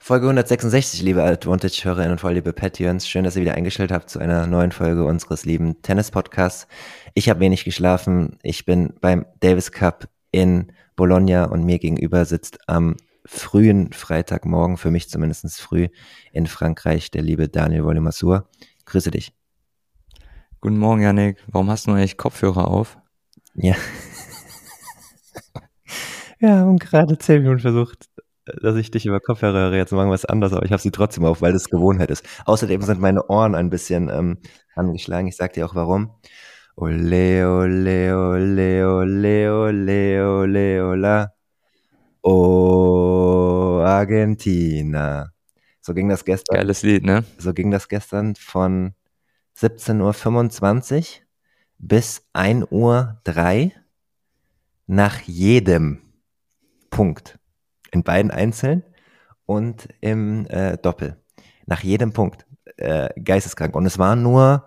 Folge 166, liebe Advantage-Hörerinnen und liebe Patreons. Schön, dass ihr wieder eingestellt habt zu einer neuen Folge unseres lieben Tennis-Podcasts. Ich habe wenig geschlafen. Ich bin beim Davis Cup in Bologna und mir gegenüber sitzt am frühen Freitagmorgen, für mich zumindest früh, in Frankreich, der liebe Daniel Wolle-Masur. Grüße dich. Guten Morgen, Yannick. Warum hast du eigentlich Kopfhörer auf? Ja. Wir haben gerade 10 Minuten versucht, dass ich dich über Kopfhörer höre. Jetzt machen wir was anderes, aber ich habe sie trotzdem auf, weil das Gewohnheit ist. Außerdem sind meine Ohren ein bisschen angeschlagen. Ich sag dir auch warum. Ole, ole, ole, ole, ole, ole, ola. Oh, Argentina. So ging das gestern. Geiles Lied, ne? So ging das gestern von 17:25 Uhr bis 1:03 Uhr nach jedem Punkt. In beiden Einzeln und im Doppel. Nach jedem Punkt. Geisteskrank. Und es waren nur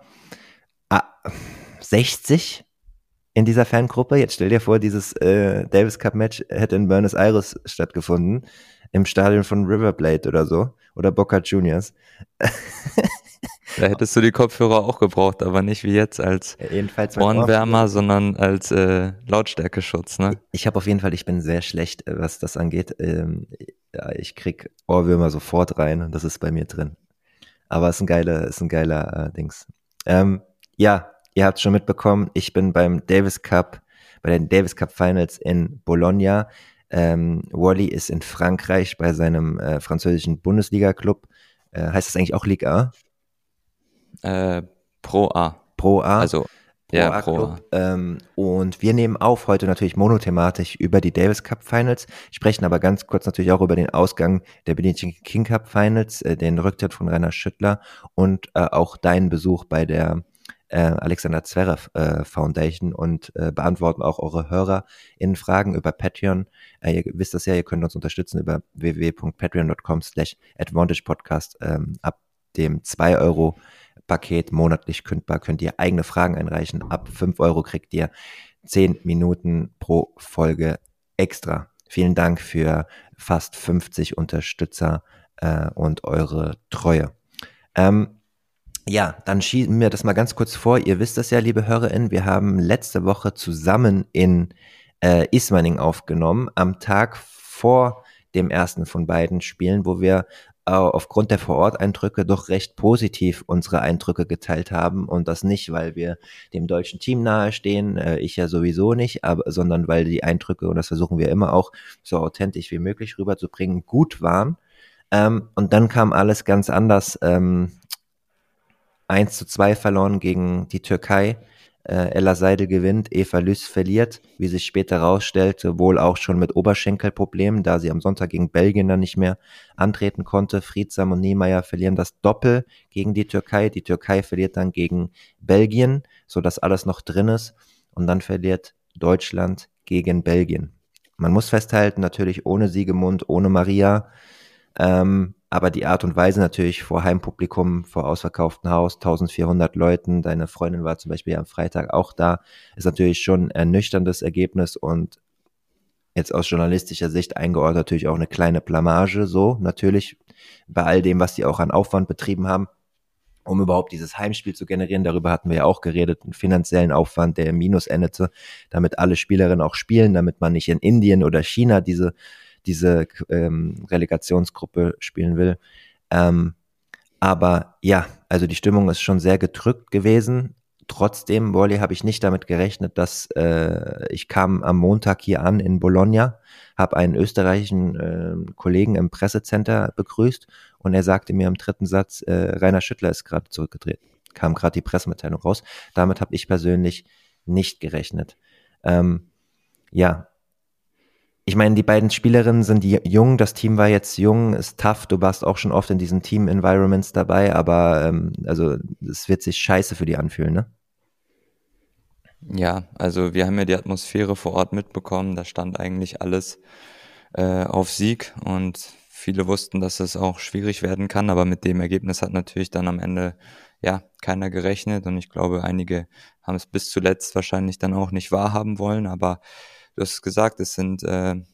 60 in dieser Fangruppe. Jetzt stell dir vor, dieses Davis Cup Match hätte in Buenos Aires stattgefunden. Im Stadion von River Plate oder so. Oder Boca Juniors. Da hättest du die Kopfhörer auch gebraucht, aber nicht wie jetzt als Ohrenwärmer, sondern als Lautstärkeschutz, ne? Ich bin sehr schlecht, was das angeht. Ja, ich krieg Ohrwürmer sofort rein und das ist bei mir drin. Aber es ist ein geiler Dings. Ja, ihr habt es schon mitbekommen, ich bin bei den Davis Cup Finals in Bologna. Wally ist in Frankreich bei seinem französischen Bundesliga-Club. Heißt das eigentlich auch Liga A? Pro A. Pro A. Also, ja, Pro A. Und wir nehmen auf heute natürlich monothematisch über die Davis Cup Finals, sprechen aber ganz kurz natürlich auch über den Ausgang der Billie Jean King Cup Finals, den Rücktritt von Rainer Schüttler und auch deinen Besuch bei der Alexander Zverev Foundation und beantworten auch eure HörerInnen Fragen über Patreon. Ihr wisst das ja, ihr könnt uns unterstützen über www.patreon.com/advantagepodcast. Ab dem 2 € Paket monatlich kündbar könnt ihr eigene Fragen einreichen. Ab 5 € kriegt ihr 10 Minuten pro Folge extra. Vielen Dank für fast 50 Unterstützer und eure Treue. Ja, dann schieben wir das mal ganz kurz vor. Ihr wisst das ja, liebe HörerInnen, wir haben letzte Woche zusammen in Ismaning aufgenommen, am Tag vor dem ersten von beiden Spielen, wo wir aufgrund der Vororteindrücke doch recht positiv unsere Eindrücke geteilt haben und das nicht, weil wir dem deutschen Team nahestehen, ich ja sowieso nicht, sondern weil die Eindrücke, und das versuchen wir immer auch so authentisch wie möglich rüberzubringen, gut waren. Und dann kam alles ganz anders. 1:2 verloren gegen die Türkei. Ella Seidel gewinnt, Eva Lüß verliert, wie sich später herausstellte, wohl auch schon mit Oberschenkelproblemen, da sie am Sonntag gegen Belgien dann nicht mehr antreten konnte. Friedsam und Niemeyer verlieren das Doppel gegen die Türkei. Die Türkei verliert dann gegen Belgien, sodass alles noch drin ist. Und dann verliert Deutschland gegen Belgien. Man muss festhalten, natürlich ohne Siegemund, ohne Maria. Aber die Art und Weise natürlich vor Heimpublikum, vor ausverkauftem Haus, 1400 Leuten, deine Freundin war zum Beispiel am Freitag auch da, ist natürlich schon ein ernüchterndes Ergebnis und jetzt aus journalistischer Sicht eingeordnet natürlich auch eine kleine Blamage, so natürlich bei all dem, was die auch an Aufwand betrieben haben, um überhaupt dieses Heimspiel zu generieren. Darüber hatten wir ja auch geredet, einen finanziellen Aufwand, der im Minus endete, damit alle Spielerinnen auch spielen, damit man nicht in Indien oder China diese Relegationsgruppe spielen will. Aber ja, also die Stimmung ist schon sehr gedrückt gewesen. Trotzdem, Wally, habe ich nicht damit gerechnet, dass ich kam am Montag hier an in Bologna, habe einen österreichischen Kollegen im Pressecenter begrüßt und er sagte mir im dritten Satz, Rainer Schüttler ist gerade zurückgetreten. Kam gerade die Pressemitteilung raus. Damit habe ich persönlich nicht gerechnet. Ja, ich meine, die beiden Spielerinnen sind jung, das Team war jetzt jung, ist tough, du warst auch schon oft in diesen Team-Environments dabei, aber also es wird sich scheiße für die anfühlen, ne? Ja, also wir haben ja die Atmosphäre vor Ort mitbekommen, da stand eigentlich alles auf Sieg und viele wussten, dass es auch schwierig werden kann, aber mit dem Ergebnis hat natürlich dann am Ende ja keiner gerechnet und ich glaube, einige haben es bis zuletzt wahrscheinlich dann auch nicht wahrhaben wollen, aber du hast es gesagt, es sind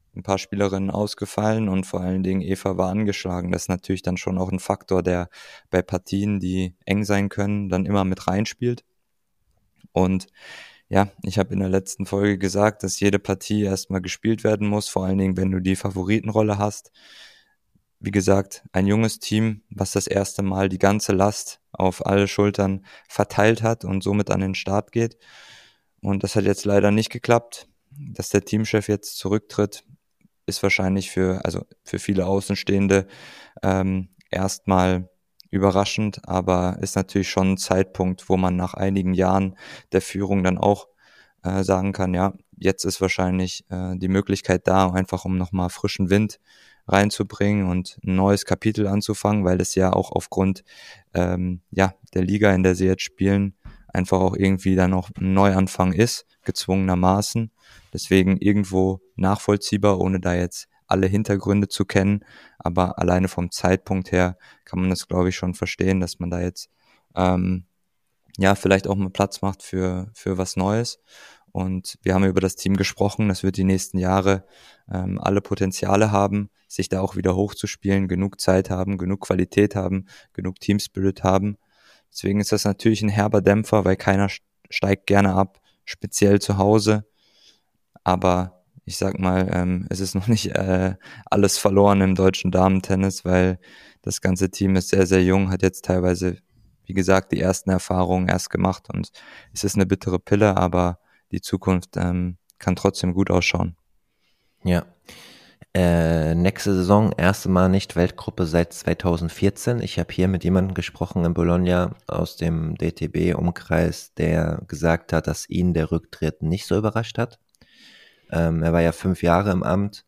ein paar Spielerinnen ausgefallen und vor allen Dingen Eva war angeschlagen. Das ist natürlich dann schon auch ein Faktor, der bei Partien, die eng sein können, dann immer mit reinspielt. Und ja, ich habe in der letzten Folge gesagt, dass jede Partie erstmal gespielt werden muss, vor allen Dingen, wenn du die Favoritenrolle hast. Wie gesagt, ein junges Team, was das erste Mal die ganze Last auf alle Schultern verteilt hat und somit an den Start geht. Und das hat jetzt leider nicht geklappt. Dass der Teamchef jetzt zurücktritt, ist wahrscheinlich für viele Außenstehende erstmal überraschend, aber ist natürlich schon ein Zeitpunkt, wo man nach einigen Jahren der Führung dann auch sagen kann, ja, jetzt ist wahrscheinlich die Möglichkeit da, einfach um nochmal frischen Wind reinzubringen und ein neues Kapitel anzufangen, weil es ja auch aufgrund der Liga, in der sie jetzt spielen, einfach auch irgendwie dann noch ein Neuanfang ist, gezwungenermaßen. Deswegen irgendwo nachvollziehbar, ohne da jetzt alle Hintergründe zu kennen. Aber alleine vom Zeitpunkt her kann man das, glaube ich, schon verstehen, dass man da jetzt vielleicht auch mal Platz macht für was Neues. Und wir haben über das Team gesprochen, das wird die nächsten Jahre alle Potenziale haben, sich da auch wieder hochzuspielen, genug Zeit haben, genug Qualität haben, genug Teamspirit haben. Deswegen ist das natürlich ein herber Dämpfer, weil keiner steigt gerne ab, speziell zu Hause. Aber ich sag mal, es ist noch nicht alles verloren im deutschen Damentennis, weil das ganze Team ist sehr, sehr jung, hat jetzt teilweise, wie gesagt, die ersten Erfahrungen erst gemacht und es ist eine bittere Pille, aber die Zukunft kann trotzdem gut ausschauen. Ja. Nächste Saison, erste Mal nicht Weltgruppe seit 2014. Ich habe hier mit jemandem gesprochen in Bologna aus dem DTB-Umkreis, der gesagt hat, dass ihn der Rücktritt nicht so überrascht hat. Er war ja 5 Jahre im Amt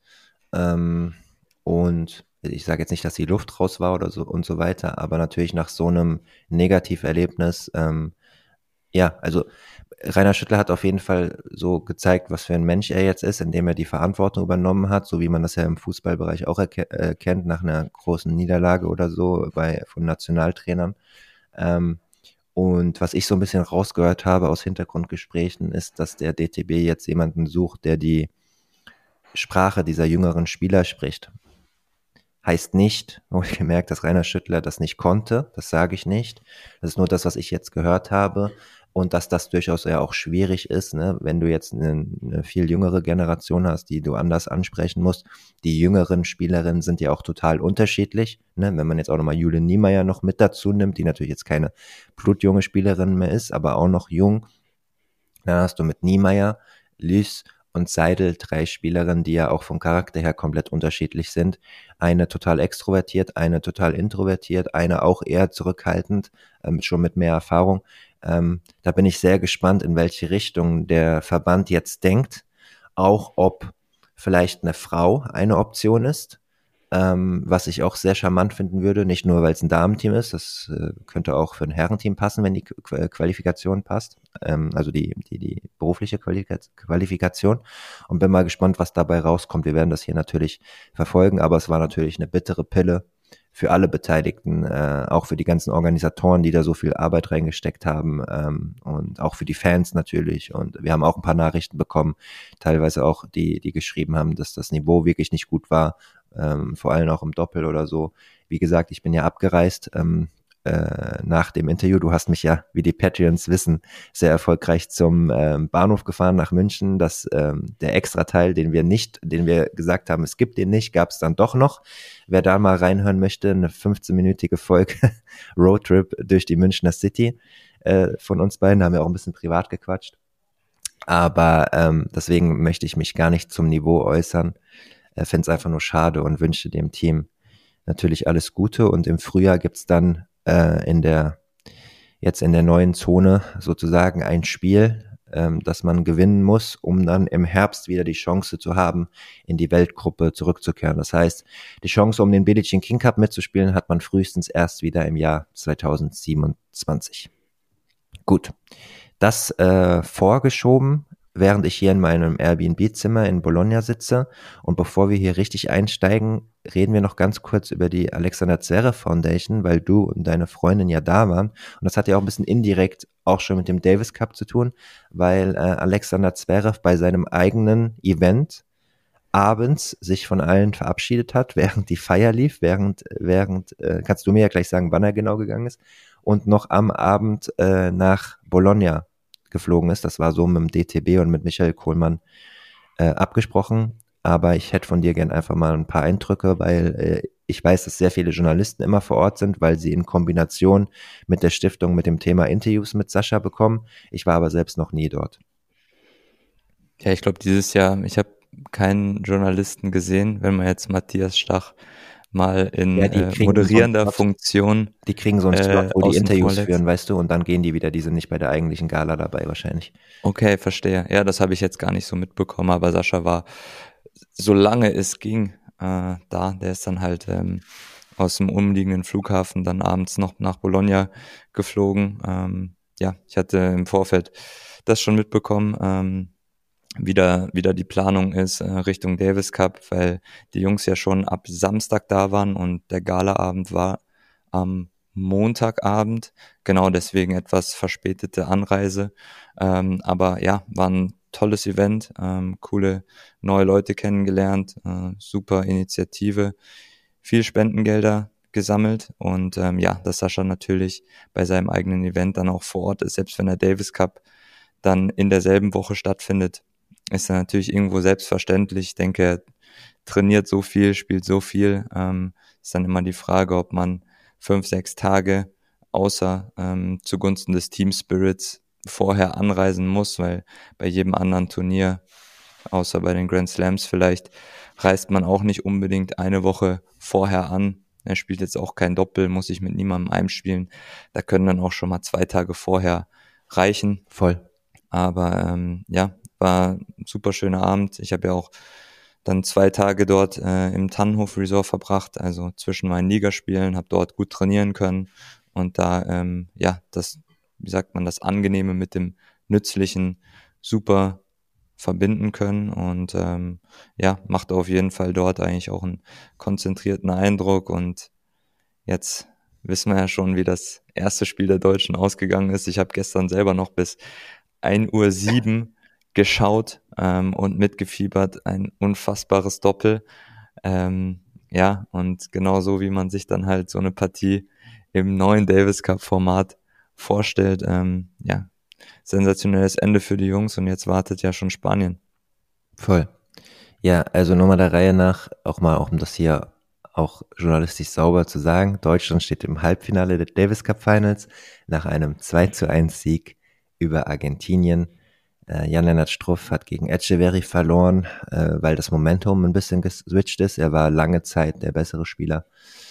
und ich sage jetzt nicht, dass die Luft raus war oder so und so weiter, aber natürlich nach so einem Negativerlebnis, also Rainer Schüttler hat auf jeden Fall so gezeigt, was für ein Mensch er jetzt ist, indem er die Verantwortung übernommen hat, so wie man das ja im Fußballbereich auch kennt, nach einer großen Niederlage oder so von Nationaltrainern. Und was ich so ein bisschen rausgehört habe aus Hintergrundgesprächen, ist, dass der DTB jetzt jemanden sucht, der die Sprache dieser jüngeren Spieler spricht. Heißt nicht, ich gemerkt, dass Rainer Schüttler das nicht konnte, das sage ich nicht. Das ist nur das, was ich jetzt gehört habe. Und dass das durchaus ja auch schwierig ist, ne? Wenn du jetzt eine viel jüngere Generation hast, die du anders ansprechen musst. Die jüngeren Spielerinnen sind ja auch total unterschiedlich, ne? Wenn man jetzt auch nochmal Jule Niemeyer noch mit dazu nimmt, die natürlich jetzt keine blutjunge Spielerin mehr ist, aber auch noch jung. Dann hast du mit Niemeyer, Lys und Seidel 3 Spielerinnen, die ja auch vom Charakter her komplett unterschiedlich sind. Eine total extrovertiert, eine total introvertiert, eine auch eher zurückhaltend, schon mit mehr Erfahrung. Da bin ich sehr gespannt, in welche Richtung der Verband jetzt denkt. Auch ob vielleicht eine Frau eine Option ist, was ich auch sehr charmant finden würde, nicht nur, weil es ein Damenteam ist, das könnte auch für ein Herrenteam passen, wenn die Qualifikation passt, also die berufliche Qualifikation, und bin mal gespannt, was dabei rauskommt. Wir werden das hier natürlich verfolgen, aber es war natürlich eine bittere Pille für alle Beteiligten, auch für die ganzen Organisatoren, die da so viel Arbeit reingesteckt haben, und auch für die Fans natürlich. Und wir haben auch ein paar Nachrichten bekommen, teilweise auch die geschrieben haben, dass das Niveau wirklich nicht gut war, vor allem auch im Doppel oder so. Wie gesagt, ich bin ja abgereist nach dem Interview. Du hast mich ja, wie die Patreons wissen, sehr erfolgreich zum Bahnhof gefahren nach München. Der Extrateil, den wir gesagt haben, es gibt den nicht, gab es dann doch noch. Wer da mal reinhören möchte, eine 15-minütige Folge Roadtrip durch die Münchner City von uns beiden, da haben wir auch ein bisschen privat gequatscht. Aber deswegen möchte ich mich gar nicht zum Niveau äußern. Finde es einfach nur schade und wünsche dem Team natürlich alles Gute. Und im Frühjahr gibt's dann in der neuen Zone sozusagen ein Spiel, das man gewinnen muss, um dann im Herbst wieder die Chance zu haben, in die Weltgruppe zurückzukehren. Das heißt, die Chance, um den Billie Jean King Cup mitzuspielen, hat man frühestens erst wieder im Jahr 2027. Gut, das vorgeschoben, während ich hier in meinem Airbnb-Zimmer in Bologna sitze. Und bevor wir hier richtig einsteigen, reden wir noch ganz kurz über die Alexander Zverev Foundation, weil du und deine Freundin ja da waren. Und das hat ja auch ein bisschen indirekt auch schon mit dem Davis Cup zu tun, weil Alexander Zverev bei seinem eigenen Event abends sich von allen verabschiedet hat, während die Feier lief, kannst du mir ja gleich sagen, wann er genau gegangen ist, und noch am Abend nach Bologna geflogen ist. Das war so mit dem DTB und mit Michael Kohlmann abgesprochen. Aber ich hätte von dir gern einfach mal ein paar Eindrücke, weil ich weiß, dass sehr viele Journalisten immer vor Ort sind, weil sie in Kombination mit der Stiftung mit dem Thema Interviews mit Sascha bekommen. Ich war aber selbst noch nie dort. Ja, ich glaube, dieses Jahr, ich habe keinen Journalisten gesehen, wenn man jetzt Matthias Stach mal in moderierender Funktion die kriegen so einen Slot, wo die Interviews führen, führen, weißt du, und dann gehen die wieder, die sind nicht bei der eigentlichen Gala dabei wahrscheinlich. Okay, verstehe. Ja, das habe ich jetzt gar nicht so mitbekommen, aber Sascha war, solange es ging, da. Der ist dann halt aus dem umliegenden Flughafen dann abends noch nach Bologna geflogen. Ja, ich hatte im Vorfeld das schon mitbekommen, wie da die Planung ist Richtung Davis Cup, weil die Jungs ja schon ab Samstag da waren und der Galaabend war am Montagabend, genau deswegen etwas verspätete Anreise. Aber ja, war ein tolles Event, coole neue Leute kennengelernt, super Initiative, viel Spendengelder gesammelt und ja, dass Sascha natürlich bei seinem eigenen Event dann auch vor Ort ist, selbst wenn der Davis Cup dann in derselben Woche stattfindet, ist dann natürlich irgendwo selbstverständlich. Ich denke, er trainiert so viel, spielt so viel. Ist dann immer die Frage, ob man 5-6 Tage außer zugunsten des Team Spirits vorher anreisen muss, weil bei jedem anderen Turnier, außer bei den Grand Slams vielleicht, reist man auch nicht unbedingt eine Woche vorher an. Er spielt jetzt auch kein Doppel, muss sich mit niemandem einspielen. Da können dann auch schon mal 2 Tage vorher reichen. Voll. Aber ja, war ein super schöner Abend. Ich habe ja auch dann 2 Tage dort im Tannenhof Resort verbracht, also zwischen meinen Ligaspielen, habe dort gut trainieren können und da, ja, das, wie sagt man, das Angenehme mit dem Nützlichen super verbinden können und ja, macht auf jeden Fall dort eigentlich auch einen konzentrierten Eindruck und jetzt wissen wir ja schon, wie das erste Spiel der Deutschen ausgegangen ist. Ich habe gestern selber noch bis 1:07 Uhr geschaut und mitgefiebert, ein unfassbares Doppel. Ja, und genauso wie man sich dann halt so eine Partie im neuen Davis Cup Format vorstellt, ja, sensationelles Ende für die Jungs und jetzt wartet ja schon Spanien. Voll. Ja, also nur mal der Reihe nach, auch mal, auch um das hier auch journalistisch sauber zu sagen, Deutschland steht im Halbfinale der Davis Cup Finals nach einem 2:1 Sieg über Argentinien. Jan-Lennart Struff hat gegen Etcheverry verloren, weil das Momentum ein bisschen geswitcht ist. Er war lange Zeit der bessere Spieler.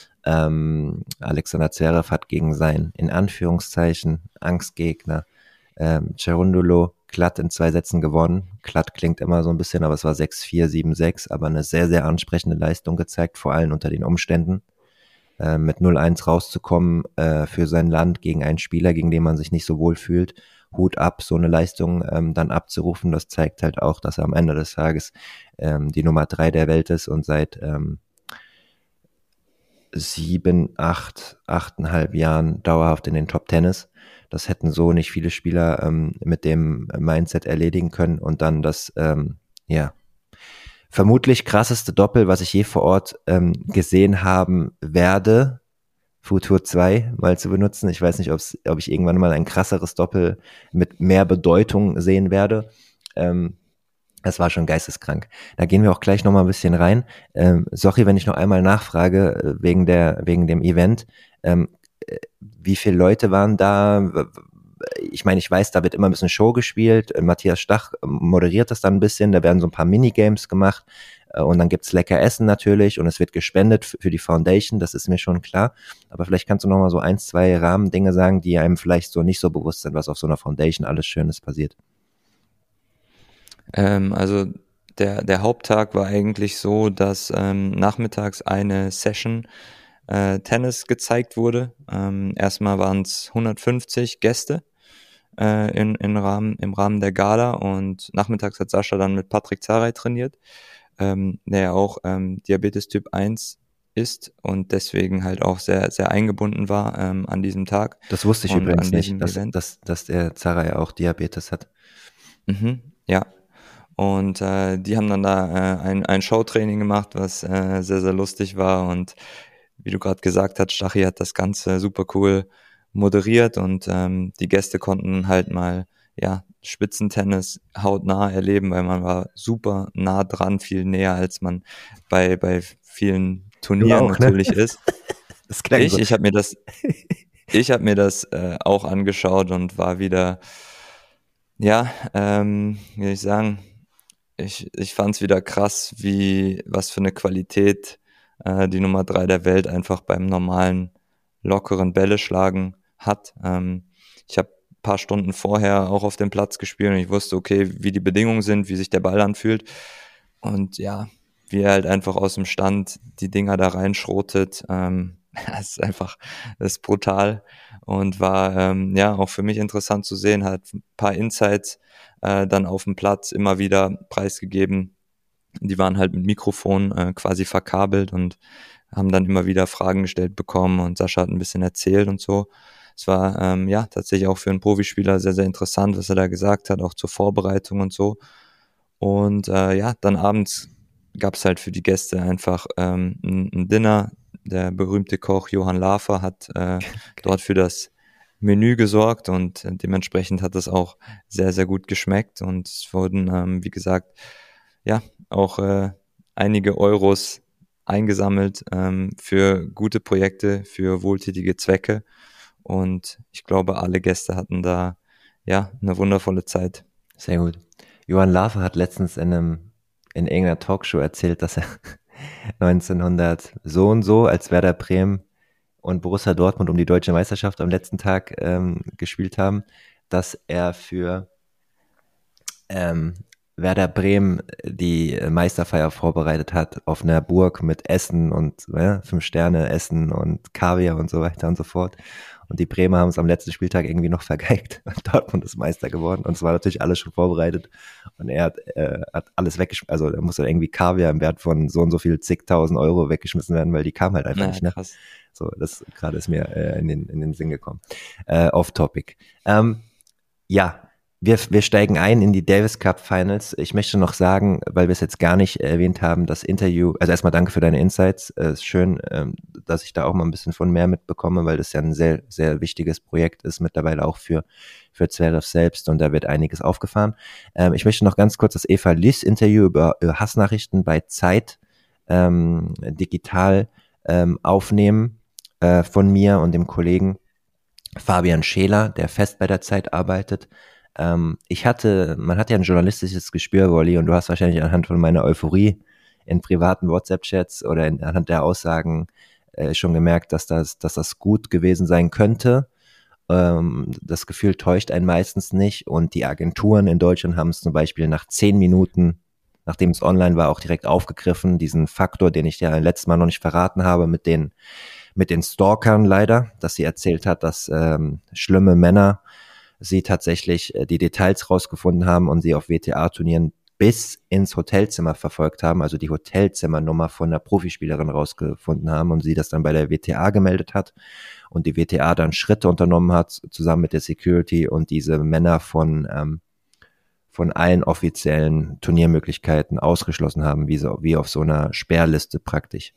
Alexander Zverev hat gegen seinen, in Anführungszeichen, Angstgegner Cerundolo glatt in 2 Sätzen gewonnen. Glatt klingt immer so ein bisschen, aber es war 6-4, 7-6, aber eine sehr, sehr ansprechende Leistung gezeigt, vor allem unter den Umständen. Mit 0-1 rauszukommen für sein Land gegen einen Spieler, gegen den man sich nicht so wohl fühlt. Hut ab, so eine Leistung dann abzurufen, das zeigt halt auch, dass er am Ende des Tages die Nummer 3 der Welt ist und seit 8,5 Jahren dauerhaft in den Top 10 ist. Das hätten so nicht viele Spieler mit dem Mindset erledigen können und dann das, ja, vermutlich krasseste Doppel, was ich je vor Ort gesehen haben werde, Futur 2 mal zu benutzen. Ich weiß nicht, ob ich irgendwann mal ein krasseres Doppel mit mehr Bedeutung sehen werde. Das war schon geisteskrank. Da gehen wir auch gleich noch mal ein bisschen rein. Sorry, wenn ich noch einmal nachfrage wegen dem Event. Wie viele Leute waren da? Ich meine, ich weiß, da wird immer ein bisschen Show gespielt. Matthias Stach moderiert das dann ein bisschen. Da werden so ein paar Minigames gemacht. Und dann gibt's lecker Essen natürlich und es wird gespendet für die Foundation, das ist mir schon klar. Aber vielleicht kannst du noch mal so 1, 2 Rahmendinge sagen, die einem vielleicht so nicht so bewusst sind, was auf so einer Foundation alles Schönes passiert. Also der Haupttag war eigentlich so, dass nachmittags eine Session Tennis gezeigt wurde. Erstmal waren es 150 Gäste im Rahmen der Gala und nachmittags hat Sascha dann mit Patrick Zaray trainiert, der ja auch Diabetes Typ 1 ist und deswegen halt auch sehr, sehr eingebunden war an diesem Tag. Das wusste ich übrigens nicht, dass der Zaray auch Diabetes hat. Ja. Und die haben dann da ein Showtraining gemacht, was sehr, sehr lustig war. Und wie du gerade gesagt hast, Stachy hat das Ganze super cool moderiert und die Gäste konnten halt mal ja Spitzentennis hautnah erleben, weil man war super nah dran, viel näher als man bei vielen Du Turnieren auch, ne? natürlich ist. Das klang so. Ich habe mir das auch angeschaut und war wieder, ja, wie soll ich sagen, ich fand es wieder krass, was für eine Qualität die Nummer 3 der Welt einfach beim normalen, lockeren Bälle schlagen hat. Ich habe ein paar Stunden vorher auch auf dem Platz gespielt und ich wusste, okay, wie die Bedingungen sind, wie sich der Ball anfühlt. Und ja, wie er halt einfach aus dem Stand die Dinger da reinschrotet, das ist brutal und war ja auch für mich interessant zu sehen, hat ein paar Insights dann auf dem Platz immer wieder preisgegeben. Die waren halt mit Mikrofon quasi verkabelt und haben dann immer wieder Fragen gestellt bekommen und Sascha hat ein bisschen erzählt und so. Es war ja tatsächlich auch für einen Profispieler sehr, sehr interessant, was er da gesagt hat, auch zur Vorbereitung und so. Und ja, dann abends gab es halt für die Gäste einfach ein Dinner. Der berühmte Koch Johann Lafer hat dort für das Menü gesorgt und dementsprechend hat es auch sehr, sehr gut geschmeckt und es wurden, wie gesagt, ja, auch einige Euros eingesammelt für gute Projekte, für wohltätige Zwecke und ich glaube, alle Gäste hatten da ja eine wundervolle Zeit. Sehr gut. Johann Lafer hat letztens in irgendeiner Talkshow erzählt, dass er 1900 so und so, als Werder Bremen und Borussia Dortmund um die deutsche Meisterschaft am letzten Tag gespielt haben, dass er für Werder Bremen die Meisterfeier vorbereitet hat auf einer Burg mit Essen und 5 Sterne Essen und Kaviar und so weiter und so fort. Und die Bremer haben es am letzten Spieltag irgendwie noch vergeigt und Dortmund ist Meister geworden. Und es war natürlich alles schon vorbereitet. Und er hat alles weggeschmissen. Also da musste irgendwie Kaviar im Wert von so und so viel zigtausend Euro weggeschmissen werden, weil die kam halt einfach nicht. Ne? Krass. So, das gerade ist mir in den Sinn gekommen. Off Topic. Ja, wir steigen ein in die Davis Cup Finals. Ich möchte noch sagen, weil wir es jetzt gar nicht erwähnt haben, das Interview, also erstmal danke für deine Insights. Ist schön, dass ich da auch mal ein bisschen von mehr mitbekomme, weil das ja ein sehr, sehr wichtiges Projekt ist, mittlerweile auch für Zverev selbst und da wird einiges aufgefahren. Ich möchte noch ganz kurz das Eva Lys Interview über Hassnachrichten bei Zeit digital aufnehmen von mir und dem Kollegen Fabian Scheler, der fest bei der Zeit arbeitet. Man hat ja ein journalistisches Gespür, Wolli, und du hast wahrscheinlich anhand von meiner Euphorie in privaten WhatsApp-Chats oder anhand der Aussagen schon gemerkt, dass das gut gewesen sein könnte. Das Gefühl täuscht einen meistens nicht und die Agenturen in Deutschland haben es zum Beispiel nach 10 Minuten, nachdem es online war, auch direkt aufgegriffen, diesen Faktor, den ich ja letztes Mal noch nicht verraten habe, mit den Stalkern leider, dass sie erzählt hat, dass schlimme Männer sie tatsächlich die Details rausgefunden haben und sie auf WTA-Turnieren bis ins Hotelzimmer verfolgt haben, also die Hotelzimmernummer von der Profispielerin rausgefunden haben und sie das dann bei der WTA gemeldet hat und die WTA dann Schritte unternommen hat, zusammen mit der Security und diese Männer von allen offiziellen Turniermöglichkeiten ausgeschlossen haben, wie auf so einer Sperrliste praktisch.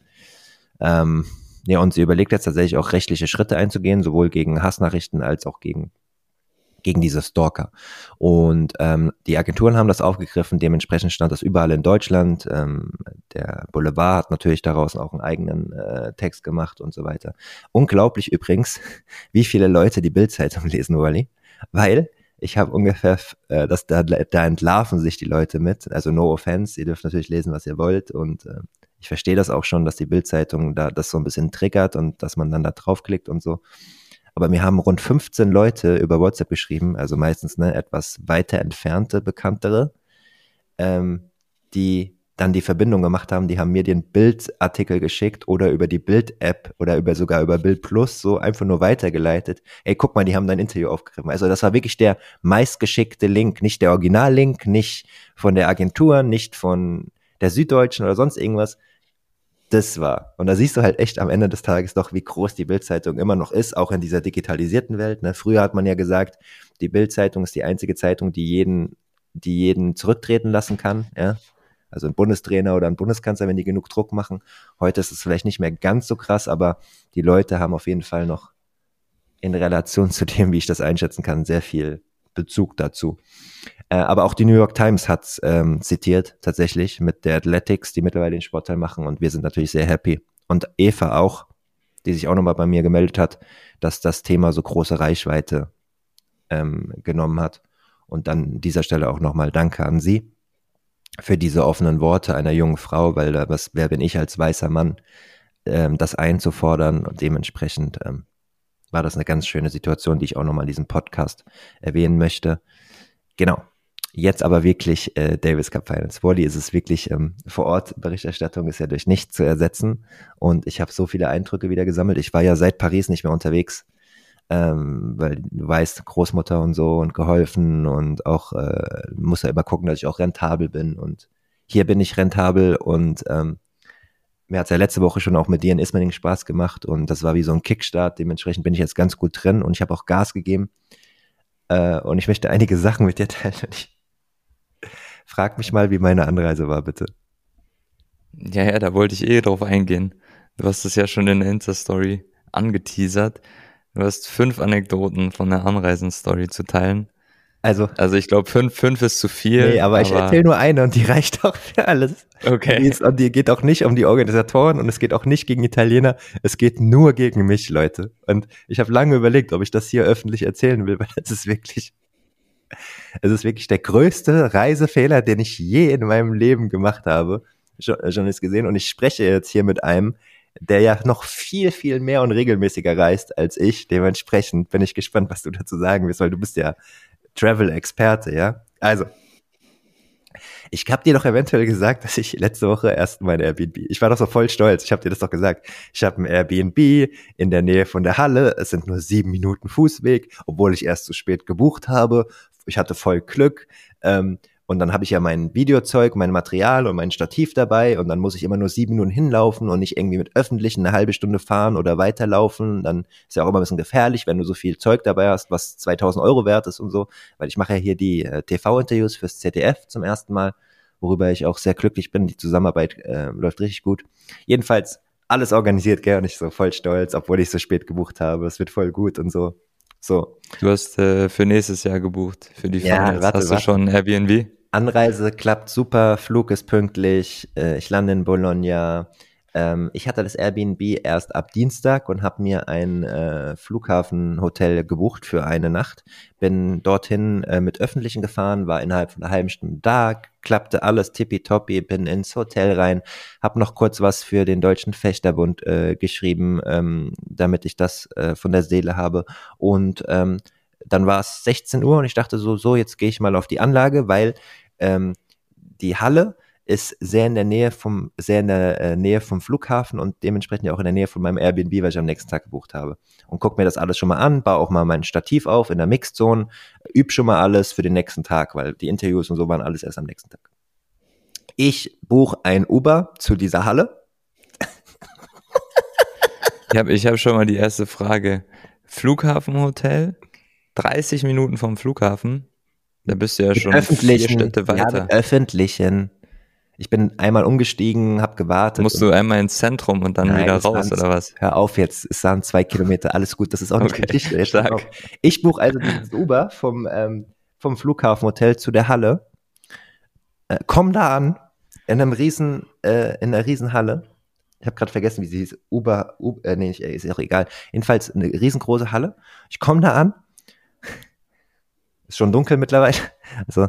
Ja, und sie überlegt jetzt tatsächlich auch rechtliche Schritte einzugehen, sowohl gegen Hassnachrichten als auch gegen diese Stalker. Und die Agenturen haben das aufgegriffen, dementsprechend stand das überall in Deutschland. Der Boulevard hat natürlich daraus auch einen eigenen Text gemacht und so weiter. Unglaublich übrigens, wie viele Leute die Bild-Zeitung lesen, Wally, weil ich habe ungefähr, da entlarven sich die Leute mit, also no offense, ihr dürft natürlich lesen, was ihr wollt und ich verstehe das auch schon, dass die Bild-Zeitung da das so ein bisschen triggert und dass man dann da draufklickt und so. Aber mir haben rund 15 Leute über WhatsApp geschrieben, also meistens etwas weiter entfernte, bekanntere, die dann die Verbindung gemacht haben, die haben mir den Bild-Artikel geschickt oder über die Bild-App oder sogar über Bild Plus so einfach nur weitergeleitet. Ey, guck mal, die haben dein Interview aufgegriffen. Also das war wirklich der meistgeschickte Link, nicht der Original-Link, nicht von der Agentur, nicht von der Süddeutschen oder sonst irgendwas. Das war. Und da siehst du halt echt am Ende des Tages doch, wie groß die Bild-Zeitung immer noch ist, auch in dieser digitalisierten Welt. Ne? Früher hat man ja gesagt, die Bild-Zeitung ist die einzige Zeitung, die jeden die jeden zurücktreten lassen kann, ja. Also ein Bundestrainer oder ein Bundeskanzler, wenn die genug Druck machen. Heute ist es vielleicht nicht mehr ganz so krass, aber die Leute haben auf jeden Fall noch in Relation zu dem, wie ich das einschätzen kann, sehr viel Bezug dazu. Aber auch die New York Times hat's zitiert, tatsächlich, mit der Athletics, die mittlerweile den Sportteil machen, und wir sind natürlich sehr happy. Und Eva auch, die sich auch nochmal bei mir gemeldet hat, dass das Thema so große Reichweite genommen hat. Und dann an dieser Stelle auch nochmal Danke an sie für diese offenen Worte einer jungen Frau, weil wer bin ich als weißer Mann, das einzufordern, und dementsprechend war das eine ganz schöne Situation, die ich auch nochmal in diesem Podcast erwähnen möchte. Genau. Jetzt aber wirklich Davis Cup Finals. Wally, ist es wirklich vor Ort, Berichterstattung ist ja durch nichts zu ersetzen, und ich habe so viele Eindrücke wieder gesammelt. Ich war ja seit Paris nicht mehr unterwegs, weil du weißt, Großmutter und so, und geholfen, und auch muss ja immer gucken, dass ich auch rentabel bin, und hier bin ich rentabel, und mir hat es ja letzte Woche schon auch mit dir in Ismaning Spaß gemacht, und das war wie so ein Kickstart. Dementsprechend bin ich jetzt ganz gut drin, und ich habe auch Gas gegeben, und ich möchte einige Sachen mit dir teilen. Frag mich mal, wie meine Anreise war, bitte. Ja, da wollte ich drauf eingehen. Du hast es ja schon in der Insta-Story angeteasert. Du hast 5 Anekdoten von der Anreisenstory zu teilen. Also ich glaube, 5 ist zu viel. Nee, aber ich erzähle nur eine, und die reicht auch für alles. Okay. Und die geht auch nicht um die Organisatoren, und es geht auch nicht gegen Italiener. Es geht nur gegen mich, Leute. Und ich habe lange überlegt, ob ich das hier öffentlich erzählen will, weil es ist wirklich der größte Reisefehler, den ich je in meinem Leben gemacht habe. Schon ist gesehen. Und ich spreche jetzt hier mit einem, der ja noch viel, viel mehr und regelmäßiger reist als ich. Dementsprechend bin ich gespannt, was du dazu sagen wirst, weil du bist ja Travel-Experte, ja? Also, ich habe dir doch eventuell gesagt, dass ich letzte Woche erst mein Airbnb, ich war doch so voll stolz, ich habe dir das doch gesagt, ich habe ein Airbnb in der Nähe von der Halle, es sind nur 7 Minuten Fußweg, obwohl ich erst zu spät gebucht habe, ich hatte voll Glück, und dann habe ich ja mein Videozeug, mein Material und mein Stativ dabei, und dann muss ich immer nur 7 Minuten hinlaufen und nicht irgendwie mit Öffentlichen eine halbe Stunde fahren oder weiterlaufen. Dann ist ja auch immer ein bisschen gefährlich, wenn du so viel Zeug dabei hast, was 2.000 Euro wert ist und so, weil ich mache ja hier die TV-Interviews fürs ZDF zum ersten Mal, worüber ich auch sehr glücklich bin. Die Zusammenarbeit läuft richtig gut. Jedenfalls alles organisiert, gell, und ich so voll stolz, obwohl ich so spät gebucht habe. Es wird voll gut und so. So. Du hast für nächstes Jahr gebucht, für die Finals. Hast du schon ein Airbnb? Anreise klappt super, Flug ist pünktlich, ich lande in Bologna. Ich hatte das Airbnb erst ab Dienstag und habe mir ein Flughafenhotel gebucht für eine Nacht. Bin dorthin mit Öffentlichen gefahren, war innerhalb von einer halben Stunde da, klappte alles tippitoppi, bin ins Hotel rein, habe noch kurz was für den Deutschen Fechterbund geschrieben, damit ich das von der Seele habe. Und dann war es 16 Uhr und ich dachte so, jetzt gehe ich mal auf die Anlage, weil die Halle ist sehr in der Nähe vom Flughafen und dementsprechend ja auch in der Nähe von meinem Airbnb, weil ich am nächsten Tag gebucht habe. Und guck mir das alles schon mal an, baue auch mal mein Stativ auf in der Mixzone, übe schon mal alles für den nächsten Tag, weil die Interviews und so waren alles erst am nächsten Tag. Ich buche ein Uber zu dieser Halle. Ich hab schon mal die erste Frage. Flughafenhotel, 30 Minuten vom Flughafen. Da bist du ja schon 4 Städte weiter. Ja, mit öffentlichen. Ich bin einmal umgestiegen, habe gewartet. Musst du einmal ins Zentrum und dann wieder raus, oder was? Hör auf jetzt, es waren 2 Kilometer, alles gut, das ist auch nicht die Geschichte. Ich buche also dieses Uber vom Flughafenhotel zu der Halle, komm da an, in einer riesen Halle. Ich habe gerade vergessen, wie sie hieß. Ist auch egal. Jedenfalls eine riesengroße Halle. Ich komme da an, ist schon dunkel mittlerweile. Also,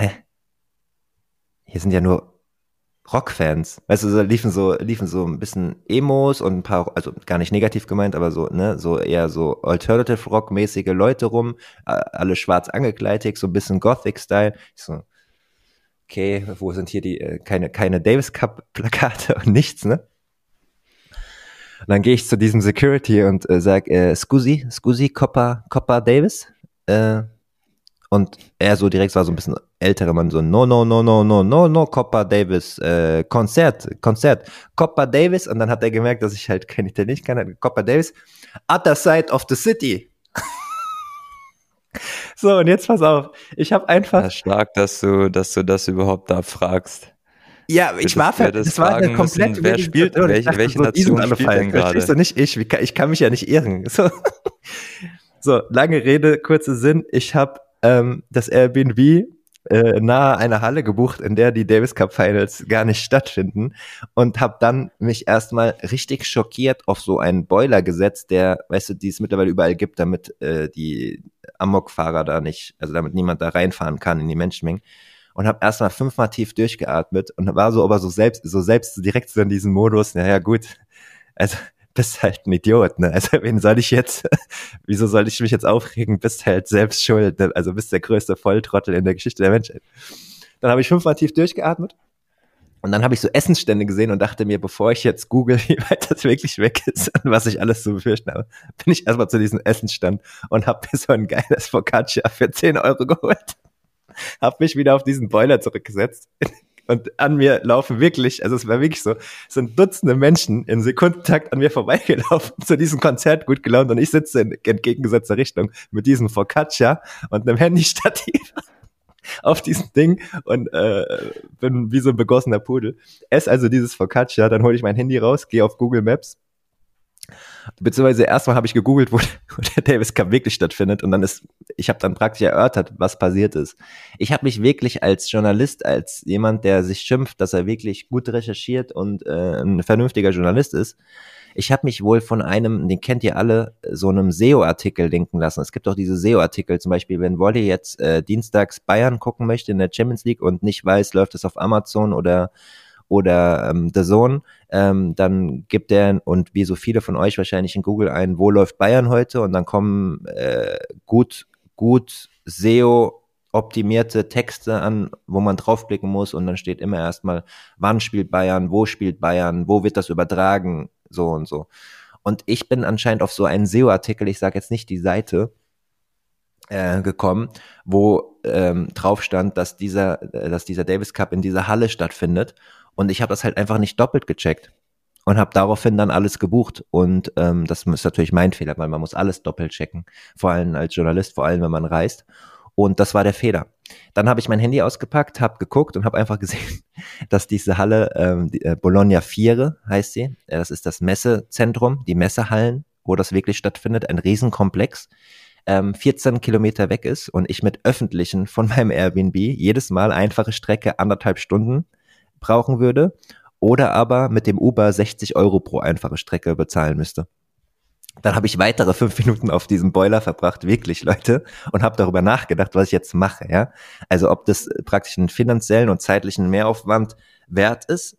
hier sind ja nur Rockfans. Weißt du, so liefen so ein bisschen Emos und ein paar, also gar nicht negativ gemeint, aber so, ne, so eher so Alternative Rock-mäßige Leute rum, alle schwarz angekleidet, so ein bisschen Gothic-Style. Ich so, okay, wo sind hier die, keine Davis Cup-Plakate und nichts, ne? Und dann gehe ich zu diesem Security und sag, scusi, Coppa Davis? Und er so direkt war so ein bisschen älterer Mann, so no, Coppa Davis, Konzert, Coppa Davis. Und dann hat er gemerkt, dass ich halt kein Italienisch kann, Coppa Davis, other side of the city. So, und jetzt pass auf. Ich habe einfach, Ja, stark, dass du das überhaupt da fragst. ja, ich war, Das das war eine fragen komplett müssen, wer wirre spielt, Situation. Ich dachte welche so, die sind Nation alle spielt falsch. denn Verstehst du gerade? nicht? Ich kann mich ja nicht irren. So, so lange Rede, kurzer Sinn. Ich habe das Airbnb nahe einer Halle gebucht, in der die Davis Cup Finals gar nicht stattfinden und habe dann mich erstmal richtig schockiert auf so einen Boiler gesetzt, der, weißt du, die es mittlerweile überall gibt, damit die Amokfahrer da nicht, also damit niemand da reinfahren kann in die Menschenmengen. Und habe erstmal 5-mal tief durchgeatmet und war so aber so selbst direkt so in diesem Modus, naja gut, also bist halt ein Idiot, ne? Also wen soll ich jetzt, wieso soll ich mich jetzt aufregen? Bist halt selbst schuld, ne? Also bist der größte Volltrottel in der Geschichte der Menschheit. Dann habe ich 5-mal tief durchgeatmet und dann habe ich so Essensstände gesehen und dachte mir, bevor ich jetzt google, wie weit das wirklich weg ist und was ich alles zu befürchten habe, bin ich erstmal zu diesem Essensstand und habe mir so ein geiles Focaccia für 10 Euro geholt. Habe mich wieder auf diesen Boiler zurückgesetzt und an mir laufen wirklich, also es war wirklich so, sind Dutzende Menschen in Sekundentakt an mir vorbeigelaufen zu diesem Konzert gut gelaunt und ich sitze in entgegengesetzter Richtung mit diesem Focaccia und einem Handystativ auf diesem Ding und bin wie so ein begossener Pudel. Ess also dieses Focaccia, dann hole ich mein Handy raus, gehe auf Google Maps. Beziehungsweise erstmal habe ich gegoogelt, wo der Davis Cup wirklich stattfindet und ich habe dann praktisch erörtert, was passiert ist. Ich habe mich wirklich als Journalist, als jemand, der sich schimpft, dass er wirklich gut recherchiert und ein vernünftiger Journalist ist, ich habe mich wohl von einem, den kennt ihr alle, so einem SEO-Artikel denken lassen. Es gibt auch diese SEO-Artikel, zum Beispiel, wenn Wolli jetzt dienstags Bayern gucken möchte in der Champions League und nicht weiß, läuft es auf Amazon oder The Zone, dann gibt er, und wie so viele von euch wahrscheinlich in Google ein, wo läuft Bayern heute? Und dann kommen gut SEO optimierte Texte an, wo man draufklicken muss und dann steht immer erstmal, wann spielt Bayern, wo wird das übertragen, so und so. Und ich bin anscheinend auf so einen SEO-Artikel, ich sage jetzt nicht die Seite, gekommen, wo drauf stand, dass dieser Davis Cup in dieser Halle stattfindet. Und ich habe das halt einfach nicht doppelt gecheckt und habe daraufhin dann alles gebucht. Und das ist natürlich mein Fehler, weil man muss alles doppelt checken, vor allem als Journalist, vor allem wenn man reist. Und das war der Fehler. Dann habe ich mein Handy ausgepackt, habe geguckt und habe einfach gesehen, dass diese Halle, Bologna Fiere heißt sie, das ist das Messezentrum, die Messehallen, wo das wirklich stattfindet, ein Riesenkomplex, 14 Kilometer weg ist und ich mit Öffentlichen von meinem Airbnb jedes Mal einfache Strecke 1,5 Stunden brauchen würde oder aber mit dem Uber 60 Euro pro einfache Strecke bezahlen müsste. Dann habe ich weitere 5 Minuten auf diesem Boiler verbracht, wirklich, Leute, und habe darüber nachgedacht, was ich jetzt mache, ja. Also ob das praktisch einen finanziellen und zeitlichen Mehraufwand wert ist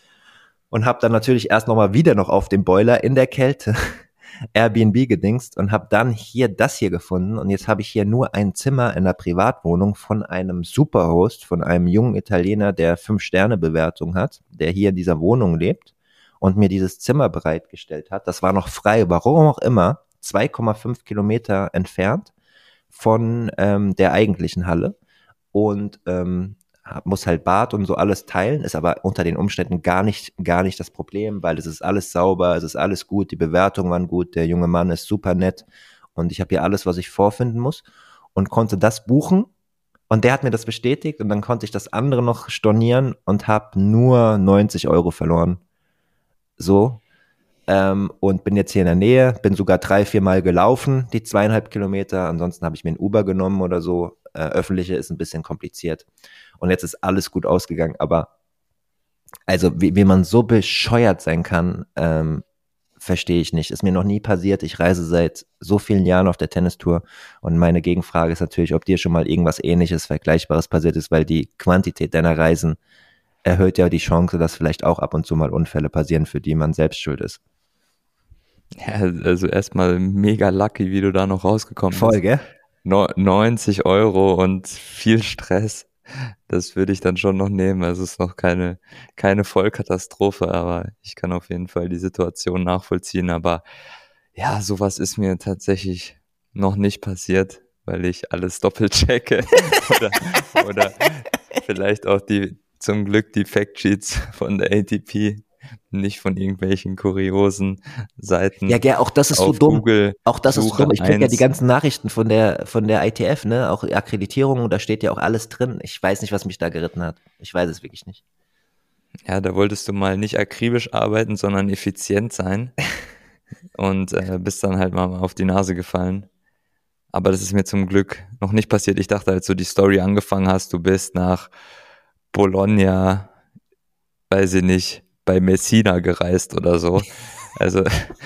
und habe dann natürlich erst nochmal wieder noch auf dem Boiler in der Kälte Airbnb gedingst und habe dann hier das hier gefunden und jetzt habe ich hier nur ein Zimmer in einer Privatwohnung von einem Superhost, von einem jungen Italiener, der 5-Sterne-Bewertung hat, der hier in dieser Wohnung lebt und mir dieses Zimmer bereitgestellt hat. Das war noch frei, warum auch immer, 2,5 Kilometer entfernt von der eigentlichen Halle und muss halt Bad und so alles teilen, ist aber unter den Umständen gar nicht das Problem, weil es ist alles sauber, es ist alles gut, die Bewertungen waren gut, der junge Mann ist super nett und ich habe hier alles, was ich vorfinden muss und konnte das buchen und der hat mir das bestätigt und dann konnte ich das andere noch stornieren und habe nur 90 Euro verloren. So. Und bin jetzt hier in der Nähe, bin sogar 3-4 Mal gelaufen, die 2,5 Kilometer, ansonsten habe ich mir ein Uber genommen oder so, öffentliche ist ein bisschen kompliziert. Und jetzt ist alles gut ausgegangen, aber also wie man so bescheuert sein kann, verstehe ich nicht. Ist mir noch nie passiert. Ich reise seit so vielen Jahren auf der Tennistour und meine Gegenfrage ist natürlich, ob dir schon mal irgendwas Ähnliches, Vergleichbares passiert ist, weil die Quantität deiner Reisen erhöht ja die Chance, dass vielleicht auch ab und zu mal Unfälle passieren, für die man selbst schuld ist. Ja, also erstmal mega lucky, wie du da noch rausgekommen bist. Voll, gell? 90 Euro und viel Stress. Das würde ich dann schon noch nehmen. Also es ist noch keine Vollkatastrophe, aber ich kann auf jeden Fall die Situation nachvollziehen. Aber ja, sowas ist mir tatsächlich noch nicht passiert, weil ich alles doppelt checke. oder vielleicht auch zum Glück die Factsheets von der ATP nicht von irgendwelchen kuriosen Seiten Ja, gell, auch das ist so auf dumm. Google Auch das ist so Suche dumm. Ich krieg ja die 1. ganzen Nachrichten von der ITF, ne, auch Akkreditierung, da steht ja auch alles drin. Ich weiß nicht, was mich da geritten hat. Ich weiß es wirklich nicht. Ja, da wolltest du mal nicht akribisch arbeiten, sondern effizient sein und bist dann halt mal auf die Nase gefallen. Aber das ist mir zum Glück noch nicht passiert. Ich dachte, als du die Story angefangen hast, du bist nach Bologna, weiß ich nicht, bei Messina gereist oder so. Also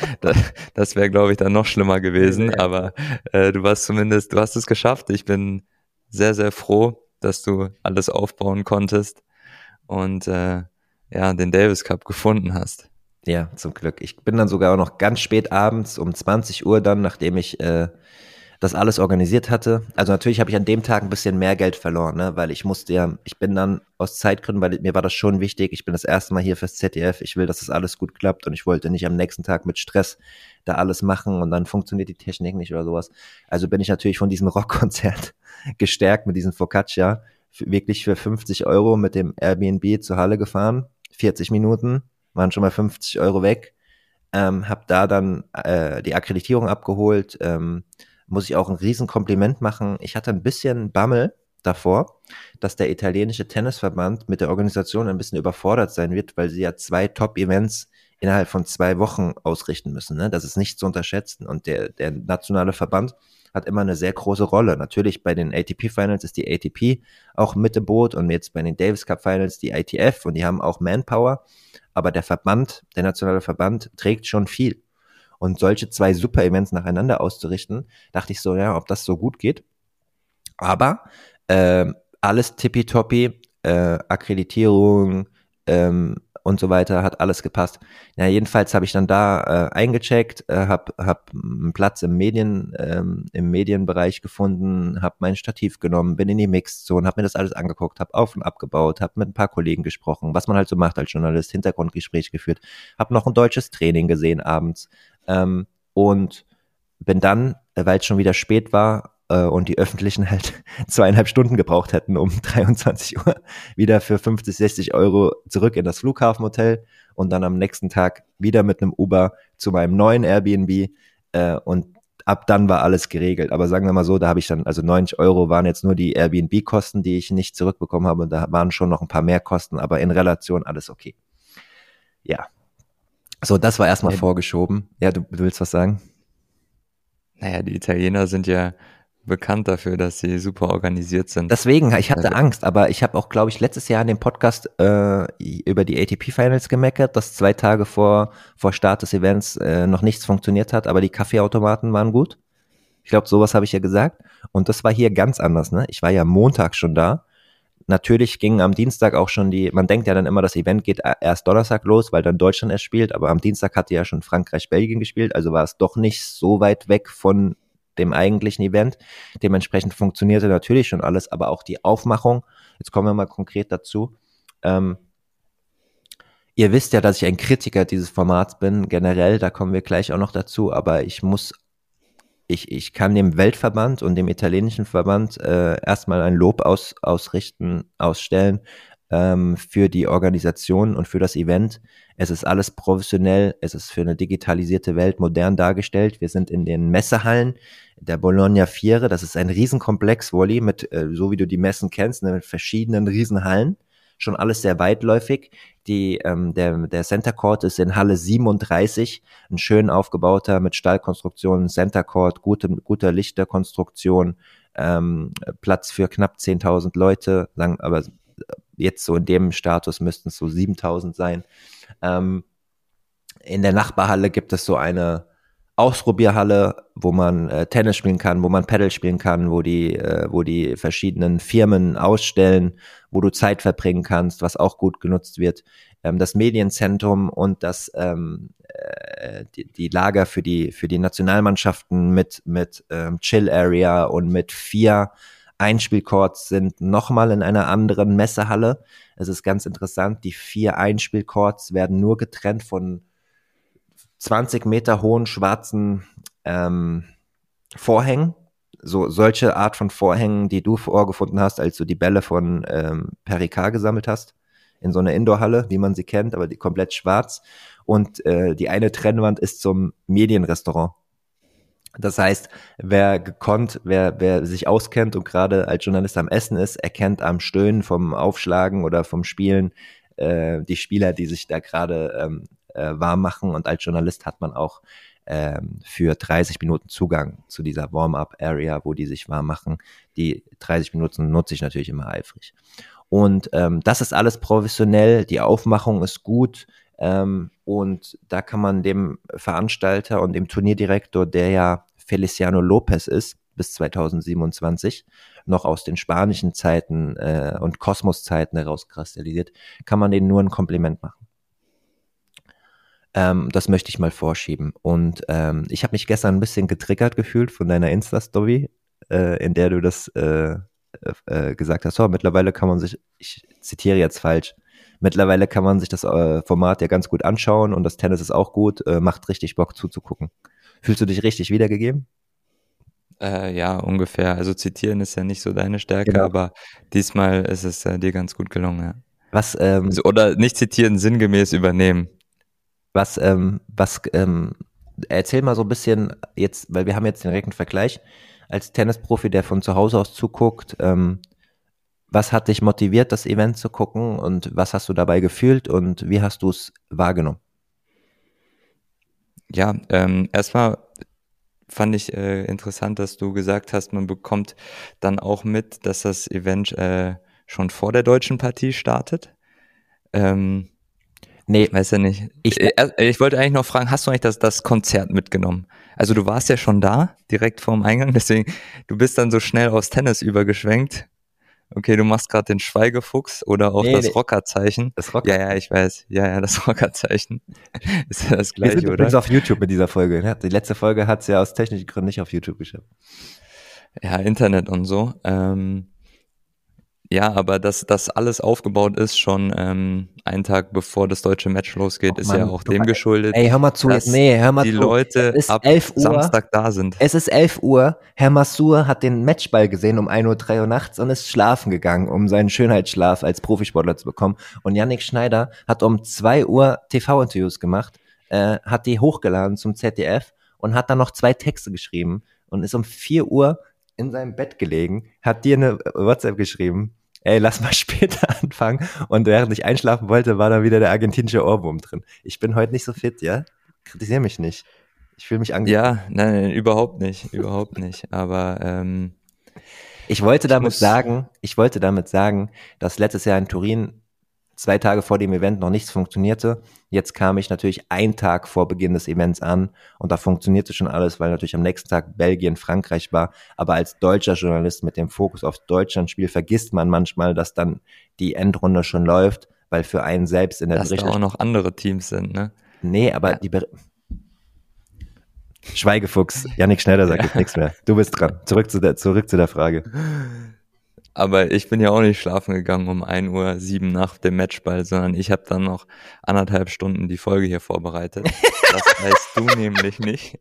das wäre, glaube ich, dann noch schlimmer gewesen. Nee. Aber du hast es geschafft. Ich bin sehr, sehr froh, dass du alles aufbauen konntest und den Davis Cup gefunden hast. Ja, zum Glück. Ich bin dann sogar auch noch ganz spät abends um 20 Uhr dann, nachdem ich das alles organisiert hatte. Also natürlich habe ich an dem Tag ein bisschen mehr Geld verloren, ne, weil ich bin dann aus Zeitgründen, weil mir war das schon wichtig, ich bin das erste Mal hier fürs ZDF, ich will, dass das alles gut klappt und ich wollte nicht am nächsten Tag mit Stress da alles machen und dann funktioniert die Technik nicht oder sowas. Also bin ich natürlich von diesem Rockkonzert gestärkt mit diesem Focaccia wirklich für 50 Euro mit dem Airbnb zur Halle gefahren, 40 Minuten, waren schon mal 50 Euro weg, hab da dann die Akkreditierung abgeholt, muss ich auch ein Riesenkompliment machen. Ich hatte ein bisschen Bammel davor, dass der italienische Tennisverband mit der Organisation ein bisschen überfordert sein wird, weil sie ja 2 Top-Events innerhalb von 2 Wochen ausrichten müssen. Ne? Das ist nicht zu unterschätzen. Und der nationale Verband hat immer eine sehr große Rolle. Natürlich bei den ATP-Finals ist die ATP auch mit im Boot und jetzt bei den Davis Cup-Finals die ITF und die haben auch Manpower. Aber der nationale Verband trägt schon viel. Und solche 2 Super-Events nacheinander auszurichten, dachte ich so, ja, ob das so gut geht. Aber alles tippitoppi, Akkreditierung und so weiter, hat alles gepasst. Ja, jedenfalls habe ich dann da eingecheckt, hab einen Platz im Medienbereich gefunden, habe mein Stativ genommen, bin in die Mixzone, habe mir das alles angeguckt, habe auf und abgebaut, habe mit ein paar Kollegen gesprochen, was man halt so macht als Journalist, Hintergrundgespräch geführt, habe noch ein deutsches Training gesehen abends und bin dann, weil es schon wieder spät war und die Öffentlichen halt 2,5 Stunden gebraucht hätten, um 23 Uhr wieder für 50, 60 Euro zurück in das Flughafenhotel und dann am nächsten Tag wieder mit einem Uber zu meinem neuen Airbnb und ab dann war alles geregelt. Aber sagen wir mal so, da habe ich dann, also 90 Euro waren jetzt nur die Airbnb-Kosten, die ich nicht zurückbekommen habe. Da waren schon noch ein paar mehr Kosten, aber in Relation alles okay. Ja. So, das war erstmal vorgeschoben. Ja, du willst was sagen? Naja, die Italiener sind ja bekannt dafür, dass sie super organisiert sind. Deswegen, ich hatte Angst, aber ich habe auch, glaube ich, letztes Jahr in dem Podcast über die ATP-Finals gemeckert, dass 2 Tage vor Start des Events noch nichts funktioniert hat, aber die Kaffeeautomaten waren gut. Ich glaube, sowas habe ich ja gesagt. Und das war hier ganz anders, ne? Ich war ja Montag schon da. Natürlich ging am Dienstag auch schon man denkt ja dann immer, das Event geht erst Donnerstag los, weil dann Deutschland erst spielt, aber am Dienstag hatte ja schon Frankreich-Belgien gespielt, also war es doch nicht so weit weg von dem eigentlichen Event. Dementsprechend funktionierte natürlich schon alles, aber auch die Aufmachung, jetzt kommen wir mal konkret dazu. Ihr wisst ja, dass ich ein Kritiker dieses Formats bin, generell, da kommen wir gleich auch noch dazu, aber ich kann dem Weltverband und dem italienischen Verband erstmal ein Lob ausstellen für die Organisation und für das Event. Es ist alles professionell, es ist für eine digitalisierte Welt modern dargestellt. Wir sind in den Messehallen der Bologna Fiere. Das ist ein Riesenkomplex, Wally, mit, so wie du die Messen kennst, ne, mit verschiedenen Riesenhallen. Schon alles sehr weitläufig. Der Center Court ist in Halle 37, ein schön aufgebauter mit Stahlkonstruktion Center Court, guter Lichterkonstruktion, Platz für knapp 10.000 Leute, aber jetzt so in dem Status müssten es so 7.000 sein. In der Nachbarhalle gibt es so eine Ausprobierhalle, wo man Tennis spielen kann, wo man Paddle spielen kann, wo die verschiedenen Firmen ausstellen, wo du Zeit verbringen kannst, was auch gut genutzt wird. Das Medienzentrum und die Lager für die Nationalmannschaften mit Chill Area und mit 4 Einspielcourts sind nochmal in einer anderen Messehalle. Es ist ganz interessant, die 4 Einspielcourts werden nur getrennt von 20 Meter hohen schwarzen Vorhängen. Solche Art von Vorhängen, die du vorgefunden hast, als du die Bälle von Pericard gesammelt hast in so einer Indoorhalle, wie man sie kennt, aber die komplett schwarz. Und die eine Trennwand ist zum Medienrestaurant. Das heißt, wer sich auskennt und gerade als Journalist am Essen ist, erkennt am Stöhnen vom Aufschlagen oder vom Spielen die Spieler, die sich da gerade warm machen. Und als Journalist hat man auch für 30 Minuten Zugang zu dieser Warm-up-Area, wo die sich warm machen. Die 30 Minuten nutze ich natürlich immer eifrig. Und das ist alles professionell, die Aufmachung ist gut. Und da kann man dem Veranstalter und dem Turnierdirektor, der ja Feliciano Lopez ist, bis 2027, noch aus den spanischen Zeiten und Kosmos-Zeiten herauskristallisiert, kann man denen nur ein Kompliment machen. Das möchte ich mal vorschieben. Und ich habe mich gestern ein bisschen getriggert gefühlt von deiner Insta-Story, in der du das gesagt hast. So, mittlerweile kann man sich, ich zitiere jetzt falsch, mittlerweile kann man sich das Format ja ganz gut anschauen und das Tennis ist auch gut, macht richtig Bock zuzugucken. Fühlst du dich richtig wiedergegeben? Ja, ungefähr. Also zitieren ist ja nicht so deine Stärke, Genau. aber diesmal ist es dir ganz gut gelungen, ja. Was, Oder nicht zitieren, sinngemäß übernehmen. Erzähl mal so ein bisschen jetzt, weil wir haben jetzt den direkten Vergleich als Tennisprofi, der von zu Hause aus zuguckt. Was hat dich motiviert, das Event zu gucken und was hast du dabei gefühlt und wie hast du es wahrgenommen? Ja, erstmal fand ich interessant, dass du gesagt hast, man bekommt dann auch mit, dass das Event schon vor der deutschen Partie startet. Nee, Weiß ja nicht. ich, Ich wollte eigentlich noch fragen, hast du eigentlich das Konzert mitgenommen? Also du warst ja schon da, direkt vorm Eingang, deswegen, du bist dann so schnell aufs Tennis übergeschwenkt. Okay, du machst gerade den Schweigefuchs oder auch nee, das Rockerzeichen. das Rock. Ja, ich weiß. Ja, das Rockerzeichen. Ist ja das Wir sind gleiche, oder? übrigens auf YouTube mit dieser Folge. Ne? Die letzte Folge hat es ja aus technischen Gründen nicht auf YouTube geschafft. Ja, Internet und so. Ja, aber dass das alles aufgebaut ist, schon einen Tag bevor das deutsche Match losgeht, ist ja Mann, auch guck dem mal, geschuldet, ey, hör mal zu, dass hör mal die zu. Leute Es ist ab 11 Uhr. Samstag da sind. Es ist 11 Uhr. Herr Masur hat den Matchball gesehen um 1:03 Uhr nachts und ist schlafen gegangen, um seinen Schönheitsschlaf als Profisportler zu bekommen. Und Yannick Schneider hat um 2 Uhr TV-Interviews gemacht, hat die hochgeladen zum ZDF und hat dann noch 2 Texte geschrieben und ist um 4 Uhr in seinem Bett gelegen, hat dir eine WhatsApp geschrieben, ey, lass mal später anfangen. Und während ich einschlafen wollte, war da wieder der argentinische Ohrwurm drin. Ich bin heute nicht so fit, ja? Kritisiere mich nicht. Ich fühle mich angegriffen. Ja, nein, überhaupt nicht. Aber Ich wollte ich damit muss, sagen, dass letztes Jahr in Turin 2 Tage vor dem Event noch nichts funktionierte. Jetzt kam ich natürlich einen Tag vor Beginn des Events an und da funktionierte schon alles, weil natürlich am nächsten Tag Belgien, Frankreich war. Aber als deutscher Journalist mit dem Fokus aufs Deutschlandspiel vergisst man manchmal, dass dann die Endrunde schon läuft, weil für einen selbst in der dass da auch noch andere Teams sind, ne? Nee, aber Ja. Schweigefuchs, Yannick Schneider sagt jetzt nichts mehr. Du bist dran. Zurück zu der Frage. Aber ich bin ja auch nicht schlafen gegangen um 1:07 Uhr nach dem Matchball, sondern ich habe dann noch 1,5 Stunden die Folge hier vorbereitet. Das weißt du nämlich nicht.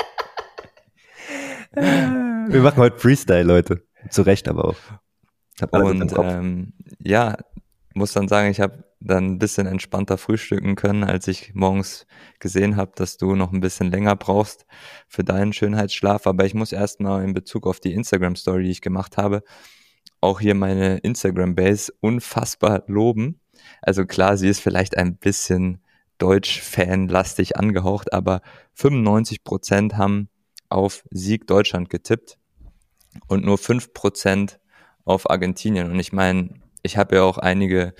Wir machen heute Freestyle, Leute. Zu Recht aber auch. Hab alles im Und Kopf. ja, muss dann sagen, ich habe dann ein bisschen entspannter frühstücken können, als ich morgens gesehen habe, dass du noch ein bisschen länger brauchst für deinen Schönheitsschlaf. Aber ich muss erstmal in Bezug auf die Instagram-Story, die ich gemacht habe, auch hier meine Instagram-Base unfassbar loben. Also klar, sie ist vielleicht ein bisschen Deutsch-Fan-lastig angehaucht, aber 95% haben auf Sieg Deutschland getippt und nur 5% auf Argentinien. Und ich meine, ich habe ja auch einige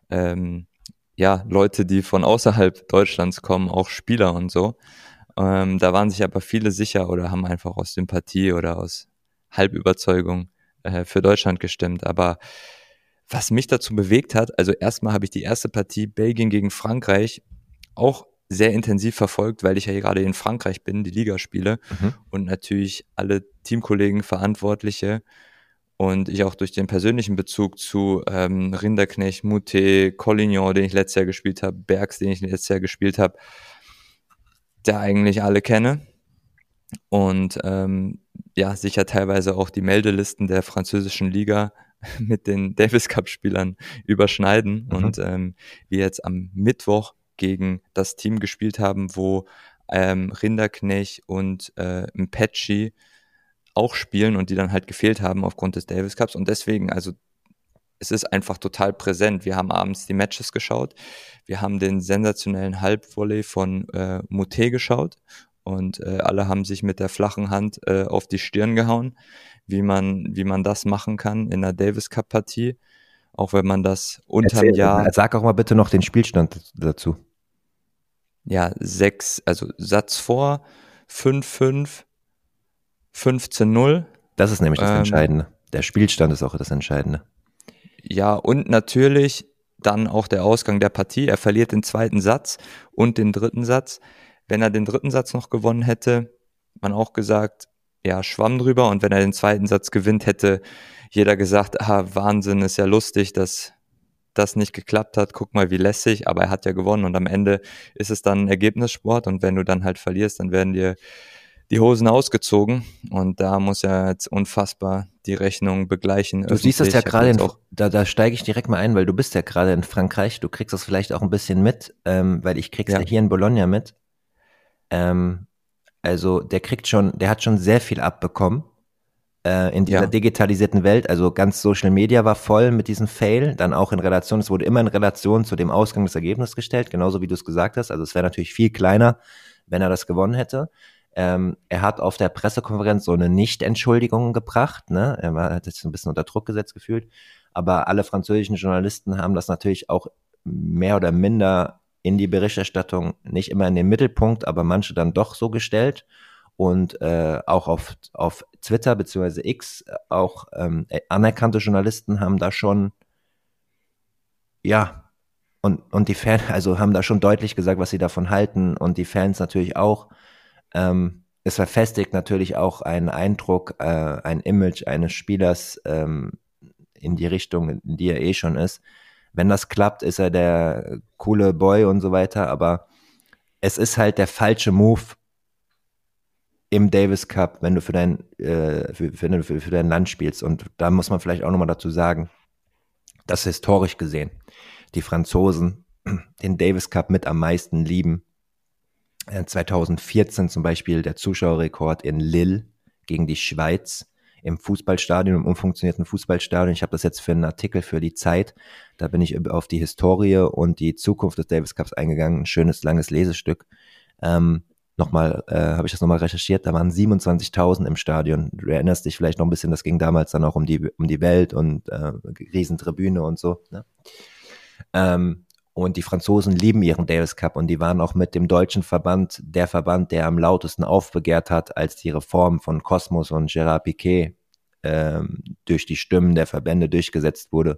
Leute, die von außerhalb Deutschlands kommen, auch Spieler und so. Da waren sich aber viele sicher oder haben einfach aus Sympathie oder aus Halbüberzeugung für Deutschland gestimmt. Aber was mich dazu bewegt hat, also erstmal habe ich die erste Partie Belgien gegen Frankreich auch sehr intensiv verfolgt, weil ich ja gerade in Frankreich bin, die Ligaspiele und natürlich alle Teamkollegen, Verantwortliche und ich auch durch den persönlichen Bezug zu Rinderknecht, Moutet, Collignon, den ich letztes Jahr gespielt habe, Bergs, den ich letztes Jahr gespielt habe, da eigentlich alle kenne und sicher teilweise auch die Meldelisten der französischen Liga mit den Davis Cup Spielern überschneiden und wir jetzt am Mittwoch gegen das Team gespielt haben, wo Rinderknecht und Mpetschi auch spielen und die dann halt gefehlt haben aufgrund des Davis Cups und deswegen, also es ist einfach total präsent. Wir haben abends die Matches geschaut, wir haben den sensationellen Halbvolley von Moutet geschaut und alle haben sich mit der flachen Hand auf die Stirn gehauen, wie man das machen kann in einer Davis Cup Partie, auch wenn man das unterm Jahr... Sag auch mal bitte noch den Spielstand dazu. Ja, also Satz vor, 5-5, 15-0. Das ist nämlich das Entscheidende. Der Spielstand ist auch das Entscheidende. Ja, und natürlich dann auch der Ausgang der Partie. Er verliert den zweiten Satz und den dritten Satz. Wenn er den dritten Satz noch gewonnen hätte, man auch gesagt, ja, schwamm drüber. Und wenn er den zweiten Satz gewinnt, hätte jeder gesagt, Wahnsinn, ist ja lustig, dass das nicht geklappt hat. Guck mal, wie lässig. Aber er hat ja gewonnen. Und am Ende ist es dann ein Ergebnissport. Und wenn du dann halt verlierst, dann werden dir die Hosen ausgezogen. Und da muss er jetzt unfassbar die Rechnung begleichen. Du siehst das ja gerade, da steige ich direkt mal ein, weil du bist ja gerade in Frankreich. Du kriegst das vielleicht auch ein bisschen mit, weil ich krieg's ja hier in Bologna mit. Also der hat schon sehr viel abbekommen in dieser digitalisierten Welt. Also ganz Social Media war voll mit diesem Fail, dann auch in Relation, es wurde immer in Relation zu dem Ausgang des Ergebnisses gestellt, genauso wie du es gesagt hast. Also es wäre natürlich viel kleiner, wenn er das gewonnen hätte. Er hat auf der Pressekonferenz so eine Nicht-Entschuldigung gebracht, ne? Hat sich so ein bisschen unter Druck gesetzt gefühlt, aber alle französischen Journalisten haben das natürlich auch mehr oder minder in die Berichterstattung nicht immer in den Mittelpunkt, aber manche dann doch so gestellt und auch auf Twitter bzw. X auch anerkannte Journalisten haben da schon und die Fans, also haben da schon deutlich gesagt, was sie davon halten und die Fans natürlich auch. Es verfestigt natürlich auch einen Eindruck, ein Image eines Spielers in die Richtung, in die er eh schon ist. Wenn das klappt, ist er der coole Boy und so weiter, aber es ist halt der falsche Move im Davis Cup, wenn du für dein Land spielst. Und da muss man vielleicht auch nochmal dazu sagen, dass historisch gesehen die Franzosen den Davis Cup mit am meisten lieben. 2014 zum Beispiel der Zuschauerrekord in Lille gegen die Schweiz im Fußballstadion, im umfunktionierten Fußballstadion. Ich habe das jetzt für einen Artikel für die Zeit. Da bin ich auf die Historie und die Zukunft des Davis Cups eingegangen. Ein schönes, langes Lesestück. Habe ich das nochmal recherchiert. Da waren 27.000 im Stadion. Du erinnerst dich vielleicht noch ein bisschen, das ging damals dann auch um die Welt und Riesentribüne und so. Ne? Und die Franzosen lieben ihren Davis Cup und die waren auch mit dem deutschen Verband der Verband, der am lautesten aufbegehrt hat, als die Reform von Cosmos und Gérard Piquet durch die Stimmen der Verbände durchgesetzt wurde,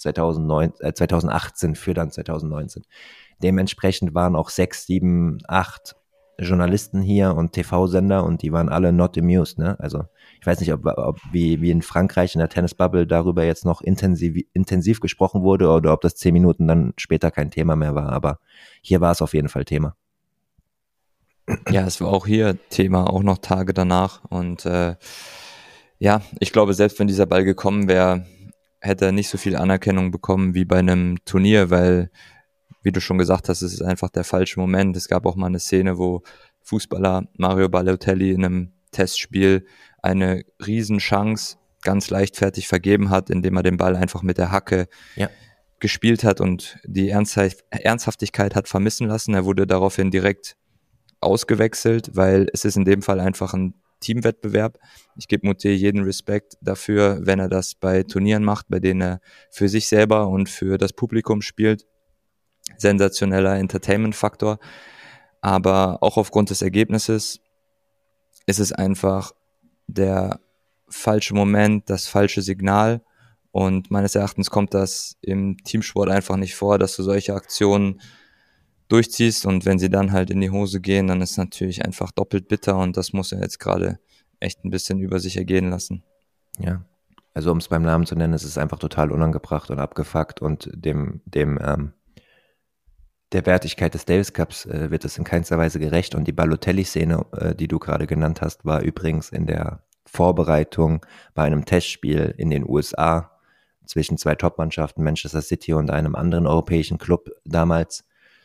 2018 für dann 2019. Dementsprechend waren auch 6, 7, 8 Journalisten hier und TV-Sender und die waren alle not amused, ne? Also ich weiß nicht, ob wie in Frankreich in der Tennisbubble darüber jetzt noch intensiv gesprochen wurde oder ob das 10 Minuten dann später kein Thema mehr war, aber hier war es auf jeden Fall Thema. Ja, es war auch hier Thema, auch noch Tage danach und ich glaube, selbst wenn dieser Ball gekommen wäre, hätte er nicht so viel Anerkennung bekommen wie bei einem Turnier, weil, wie du schon gesagt hast, es ist einfach der falsche Moment. Es gab auch mal eine Szene, wo Fußballer Mario Balotelli in einem Testspiel eine Riesenchance ganz leichtfertig vergeben hat, indem er den Ball einfach mit der Hacke gespielt hat und die Ernsthaftigkeit hat vermissen lassen. Er wurde daraufhin direkt ausgewechselt, weil es ist in dem Fall einfach ein Teamwettbewerb. Ich gebe Moutet jeden Respekt dafür, wenn er das bei Turnieren macht, bei denen er für sich selber und für das Publikum spielt. Sensationeller Entertainment-Faktor. Aber auch aufgrund des Ergebnisses ist es einfach der falsche Moment, das falsche Signal. Und meines Erachtens kommt das im Teamsport einfach nicht vor, dass du solche Aktionen durchziehst und wenn sie dann halt in die Hose gehen, dann ist natürlich einfach doppelt bitter und das muss er jetzt gerade echt ein bisschen über sich ergehen lassen. Ja, also um es beim Namen zu nennen, es ist einfach total unangebracht und abgefuckt und der Wertigkeit des Davis Cups wird es in keinster Weise gerecht und die Balotelli-Szene, die du gerade genannt hast, war übrigens in der Vorbereitung bei einem Testspiel in den USA zwischen zwei Top-Mannschaften, Manchester City und einem anderen europäischen Club damals,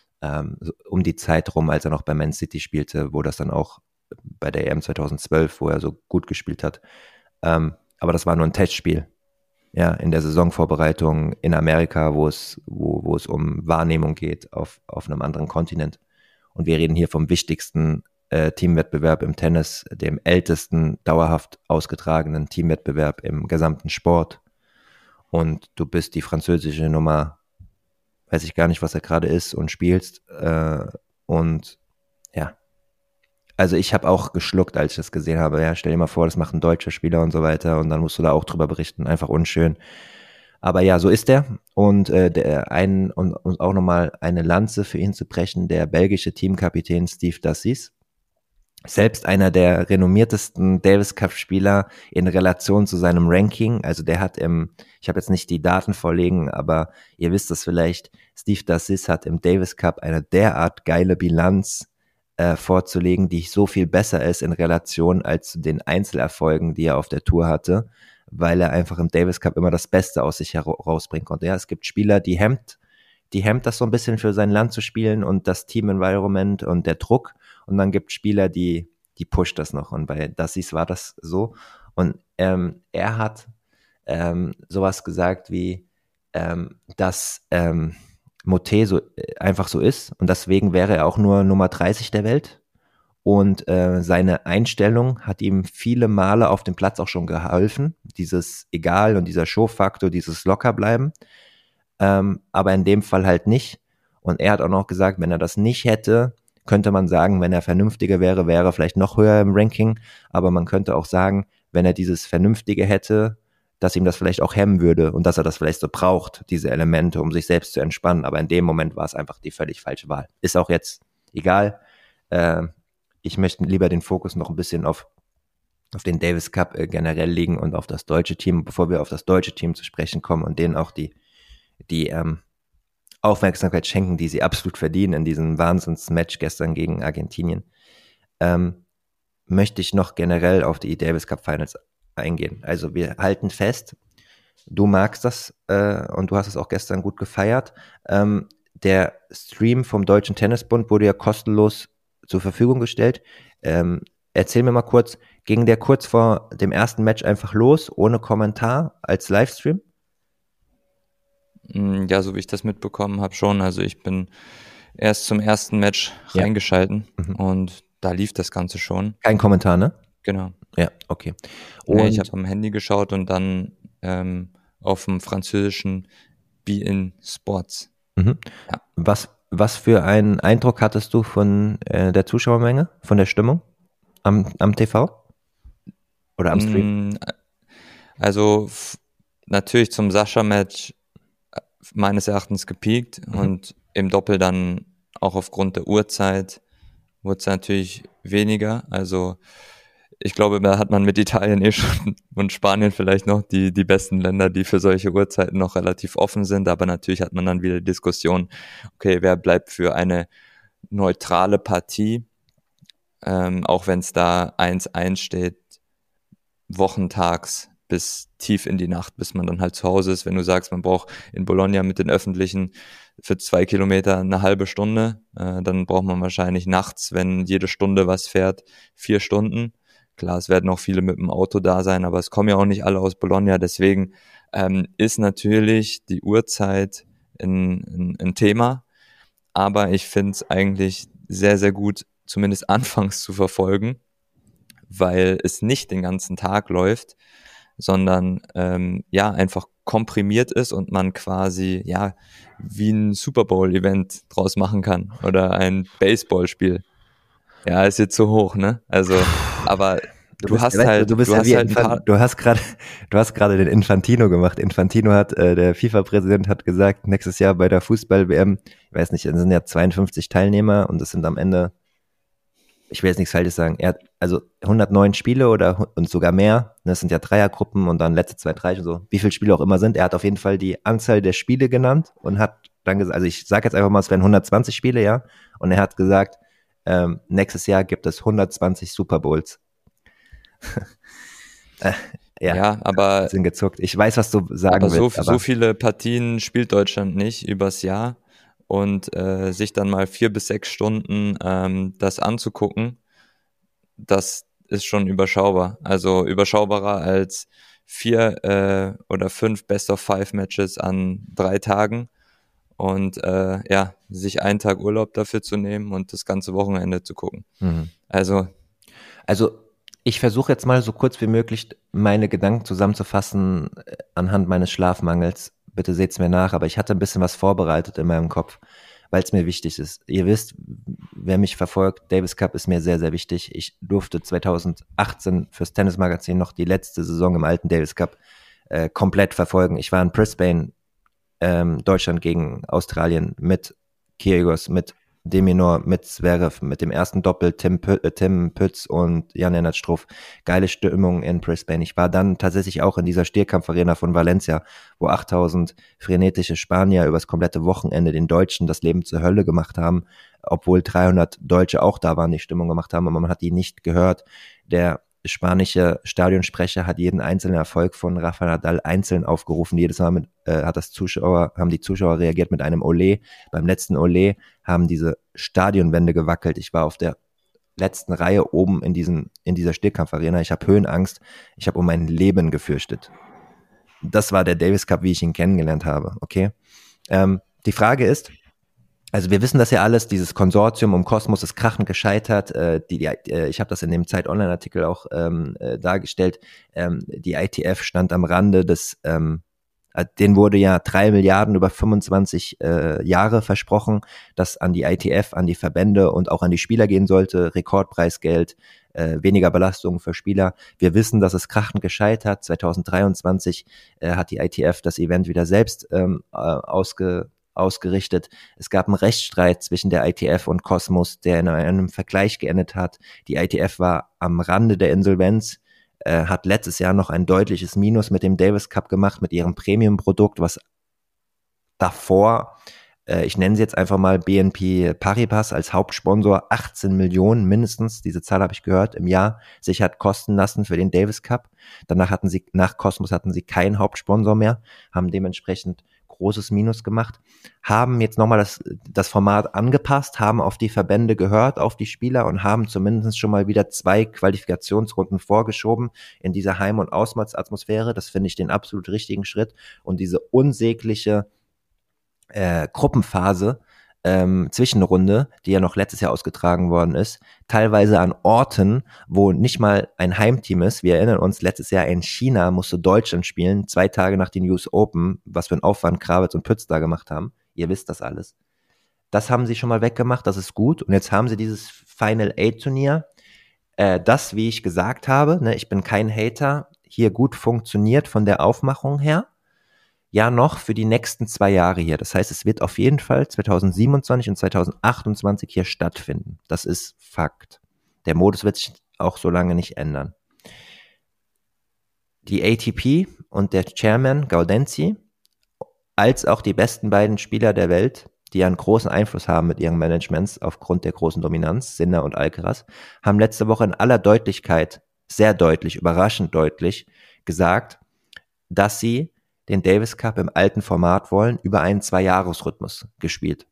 um die Zeit rum, als er noch bei Man City spielte, wo das dann auch bei der EM 2012, wo er so gut gespielt hat. Aber das war nur ein Testspiel. Ja, in der Saisonvorbereitung in Amerika, wo es um Wahrnehmung geht auf einem anderen Kontinent. Und wir reden hier vom wichtigsten Teamwettbewerb im Tennis, dem ältesten dauerhaft ausgetragenen Teamwettbewerb im gesamten Sport. Und du bist die französische Nummer, weiß ich gar nicht, was er gerade ist, und spielst. Und ja, also ich habe auch geschluckt, als ich das gesehen habe. Ja, stell dir mal vor, das macht ein deutscher Spieler und so weiter, und dann musst du da auch drüber berichten. Einfach unschön. Aber ja, so ist er. Und und auch nochmal eine Lanze für ihn zu brechen, der belgische Teamkapitän Steve Dassis. Selbst einer der renommiertesten Davis Cup Spieler in Relation zu seinem Ranking. Also der hat ich habe jetzt nicht die Daten vorlegen, aber ihr wisst das vielleicht, Steve Dassis hat im Davis Cup eine derart geile Bilanz vorzulegen, die so viel besser ist in Relation als zu den Einzelerfolgen, die er auf der Tour hatte, weil er einfach im Davis Cup immer das Beste aus sich herausbringen konnte. Ja, es gibt Spieler, die hemmt das so ein bisschen für sein Land zu spielen und das Team-Environment und der Druck. Und dann gibt es Spieler, die pusht das noch. Und bei Dassis war das so. Und er hat sowas gesagt wie, dass Motet so einfach so ist. Und deswegen wäre er auch nur Nummer 30 der Welt. Und seine Einstellung hat ihm viele Male auf dem Platz auch schon geholfen. Dieses Egal und dieser Show-Faktor, dieses Lockerbleiben. Aber in dem Fall halt nicht. Und er hat auch noch gesagt, wenn er das nicht hätte, könnte man sagen, wenn er vernünftiger wäre, wäre er vielleicht noch höher im Ranking. Aber man könnte auch sagen, wenn er dieses Vernünftige hätte, dass ihm das vielleicht auch hemmen würde und dass er das vielleicht so braucht, diese Elemente, um sich selbst zu entspannen. Aber in dem Moment war es einfach die völlig falsche Wahl. Ist auch jetzt egal. Ich möchte lieber den Fokus noch ein bisschen auf den Davis Cup generell legen und auf das deutsche Team, bevor wir auf das deutsche Team zu sprechen kommen und denen auch die Aufmerksamkeit schenken, die sie absolut verdienen in diesem Wahnsinns-Match gestern gegen Argentinien, möchte ich noch generell auf die Davis Cup Finals eingehen. Also wir halten fest, du magst das und du hast es auch gestern gut gefeiert. Der Stream vom Deutschen Tennisbund wurde ja kostenlos zur Verfügung gestellt. Erzähl mir mal kurz, ging der kurz vor dem ersten Match einfach los, ohne Kommentar, als Livestream? Ja, so wie ich das mitbekommen habe schon. Also ich bin erst zum ersten Match reingeschalten und da lief das Ganze schon. Kein Kommentar, ne? Genau. Ja, okay. Und ich habe am Handy geschaut und dann auf dem französischen beIN Sports. Ja. Was für einen Eindruck hattest du von der Zuschauermenge, von der Stimmung am TV? Oder am Stream? Also natürlich zum Sascha-Match meines Erachtens gepiekt und im Doppel dann auch aufgrund der Uhrzeit wurde es natürlich weniger. Also ich glaube, da hat man mit Italien schon und Spanien vielleicht noch die besten Länder, die für solche Uhrzeiten noch relativ offen sind. Aber natürlich hat man dann wieder die Diskussion, okay, wer bleibt für eine neutrale Partie, auch wenn es da 1-1 steht, wochentags bis tief in die Nacht, bis man dann halt zu Hause ist. Wenn du sagst, man braucht in Bologna mit den Öffentlichen für 2 Kilometer eine halbe Stunde, dann braucht man wahrscheinlich nachts, wenn jede Stunde was fährt, 4 Stunden. Klar, es werden auch viele mit dem Auto da sein, aber es kommen ja auch nicht alle aus Bologna. Deswegen ist natürlich die Uhrzeit ein Thema, aber ich finde es eigentlich sehr, sehr gut, zumindest anfangs zu verfolgen, weil es nicht den ganzen Tag läuft, sondern einfach komprimiert ist und man quasi wie ein Super Bowl-Event draus machen kann oder ein Baseballspiel. Ja, ist jetzt zu hoch, ne? Also, aber du hast gerade den Infantino gemacht. Infantino der FIFA-Präsident hat gesagt, nächstes Jahr bei der Fußball-WM, ich weiß nicht, es sind ja 52 Teilnehmer und es sind am Ende, ich will jetzt nichts Falsches sagen, er hat also 109 Spiele und sogar mehr, das sind ja Dreiergruppen und dann letzte 2, 3 und so, wie viele Spiele auch immer sind. Er hat auf jeden Fall die Anzahl der Spiele genannt und hat dann gesagt, also ich sage jetzt einfach mal, es wären 120 Spiele, ja, und er hat gesagt, nächstes Jahr gibt es 120 Super Bowls. Ja, aber sind gezuckt. Ich weiß, was du sagen aber willst. so viele Partien spielt Deutschland nicht übers Jahr und sich dann mal 4 bis 6 Stunden das anzugucken, das ist schon überschaubar. Also überschaubarer als 4 oder 5 Best-of-5-Matches an 3 Tagen und ja, sich einen Tag Urlaub dafür zu nehmen und das ganze Wochenende zu gucken. Also ich versuche jetzt mal so kurz wie möglich meine Gedanken zusammenzufassen anhand meines Schlafmangels. Bitte seht's mir nach, aber ich hatte ein bisschen was vorbereitet in meinem Kopf, weil es mir wichtig ist. Ihr wisst, wer mich verfolgt, Davis Cup ist mir sehr, sehr wichtig. Ich durfte 2018 fürs Tennismagazin noch die letzte Saison im alten Davis Cup komplett verfolgen. Ich war in Brisbane, Deutschland gegen Australien mit Kyrgios, mit de Minaur, mit Zverev, mit dem ersten Doppel, Tim Pütz und Jan-Lennart Struff. Geile Stimmung in Brisbane. Ich war dann tatsächlich auch in dieser Stierkampfarena von Valencia, wo 8000 frenetische Spanier übers komplette Wochenende den Deutschen das Leben zur Hölle gemacht haben, obwohl 300 Deutsche auch da waren, die Stimmung gemacht haben, aber man hat die nicht gehört. Der spanische Stadionsprecher hat jeden einzelnen Erfolg von Rafa Nadal einzeln aufgerufen. Jedes Mal haben die Zuschauer reagiert mit einem Olé. Beim letzten Olé haben diese Stadionwände gewackelt. Ich war auf der letzten Reihe oben in dieser Stierkampfarena. Ich habe Höhenangst. Ich habe um mein Leben gefürchtet. Das war der Davis Cup, wie ich ihn kennengelernt habe. Okay. Die Frage ist, also wir wissen das ja alles, dieses Konsortium um Kosmos ist krachend gescheitert. Ich habe das in dem Zeit-Online-Artikel auch dargestellt. Die ITF stand am Rande denen wurde ja 3 Milliarden über 25 Jahre versprochen, das an die ITF, an die Verbände und auch an die Spieler gehen sollte. Rekordpreisgeld, weniger Belastungen für Spieler. Wir wissen, dass es krachend gescheitert. 2023 hat die ITF das Event wieder selbst ausgerichtet. Es gab einen Rechtsstreit zwischen der ITF und Cosmos, der in einem Vergleich geendet hat. Die ITF war am Rande der Insolvenz, hat letztes Jahr noch ein deutliches Minus mit dem Davis Cup gemacht, mit ihrem Premium-Produkt, was davor, ich nenne sie jetzt einfach mal BNP Paribas als Hauptsponsor, 18 Millionen mindestens, diese Zahl habe ich gehört, im Jahr sich hat kosten lassen für den Davis Cup. Nach Cosmos hatten sie keinen Hauptsponsor mehr, haben dementsprechend großes Minus gemacht, haben jetzt nochmal das Format angepasst, haben auf die Verbände gehört, auf die Spieler und haben zumindest schon mal wieder 2 Qualifikationsrunden vorgeschoben in dieser Heim- und Auswärtsatmosphäre. Das finde ich den absolut richtigen Schritt. Und diese unsägliche Gruppenphase, Zwischenrunde, die ja noch letztes Jahr ausgetragen worden ist, teilweise an Orten, wo nicht mal ein Heimteam ist. Wir erinnern uns, letztes Jahr in China musste Deutschland spielen, 2 Tage nach den US Open, was für ein Aufwand Krawitz und Pütz da gemacht haben. Ihr wisst das alles. Das haben sie schon mal weggemacht, das ist gut. Und jetzt haben sie dieses Final 8 Turnier, das, wie ich gesagt habe, ne, ich bin kein Hater, hier gut funktioniert von der Aufmachung her. Ja, noch für die nächsten 2 Jahre hier. Das heißt, es wird auf jeden Fall 2027 und 2028 hier stattfinden. Das ist Fakt. Der Modus wird sich auch so lange nicht ändern. Die ATP und der Chairman Gaudenzi, als auch die besten beiden Spieler der Welt, die einen großen Einfluss haben mit ihren Managements aufgrund der großen Dominanz, Sinner und Alcaraz, haben letzte Woche in aller Deutlichkeit, sehr deutlich, überraschend deutlich gesagt, dass sie den Davis Cup im alten Format wollen, über einen 2-Jahres-Rhythmus gespielt.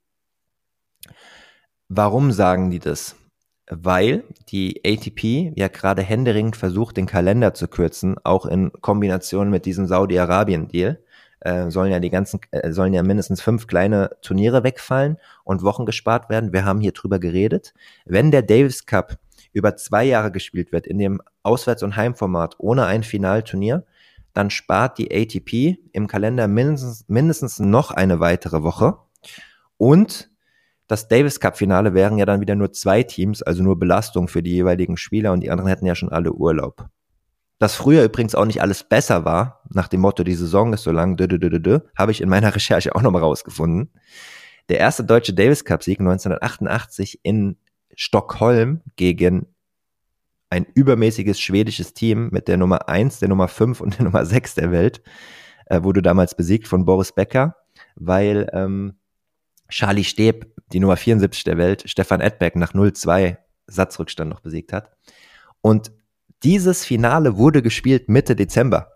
Warum sagen die das? Weil die ATP ja gerade händeringend versucht, den Kalender zu kürzen, auch in Kombination mit diesem Saudi-Arabien-Deal. Sollen ja mindestens 5 kleine Turniere wegfallen und Wochen gespart werden. Wir haben hier drüber geredet. Wenn der Davis Cup über 2 Jahre gespielt wird, in dem Auswärts- und Heimformat ohne ein Finalturnier, dann spart die ATP im Kalender mindestens noch eine weitere Woche. Und das Davis Cup Finale wären ja dann wieder nur 2 Teams, also nur Belastung für die jeweiligen Spieler und die anderen hätten ja schon alle Urlaub. Dass früher übrigens auch nicht alles besser war, nach dem Motto, die Saison ist so lang, habe ich in meiner Recherche auch nochmal rausgefunden. Der erste deutsche Davis Cup Sieg 1988 in Stockholm gegen ein übermäßiges schwedisches Team mit der Nummer 1, der Nummer 5 und der Nummer 6 der Welt, wurde damals besiegt von Boris Becker, weil Charlie Steb, die Nummer 74 der Welt, Stefan Edberg nach 0-2 Satzrückstand noch besiegt hat. Und Dieses Finale wurde gespielt Mitte Dezember.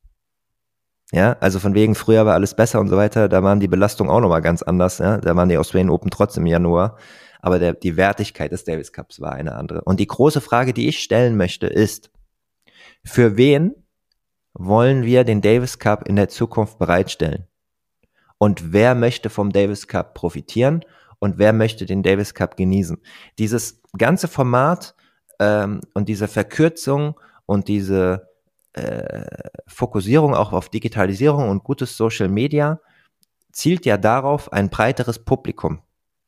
Ja, also von wegen, früher war alles besser und so weiter, da waren die Belastungen auch nochmal ganz anders, ja, da waren die Australian Open trotzdem im Januar, aber die Wertigkeit des Davis Cups war eine andere. Und die große Frage, die ich stellen möchte, ist, für wen wollen wir den Davis Cup in der Zukunft bereitstellen? Und wer möchte vom Davis Cup profitieren und wer möchte den Davis Cup genießen? Dieses ganze Format und diese Verkürzung und diese Fokussierung auch auf Digitalisierung und gutes Social Media zielt ja darauf, ein breiteres Publikum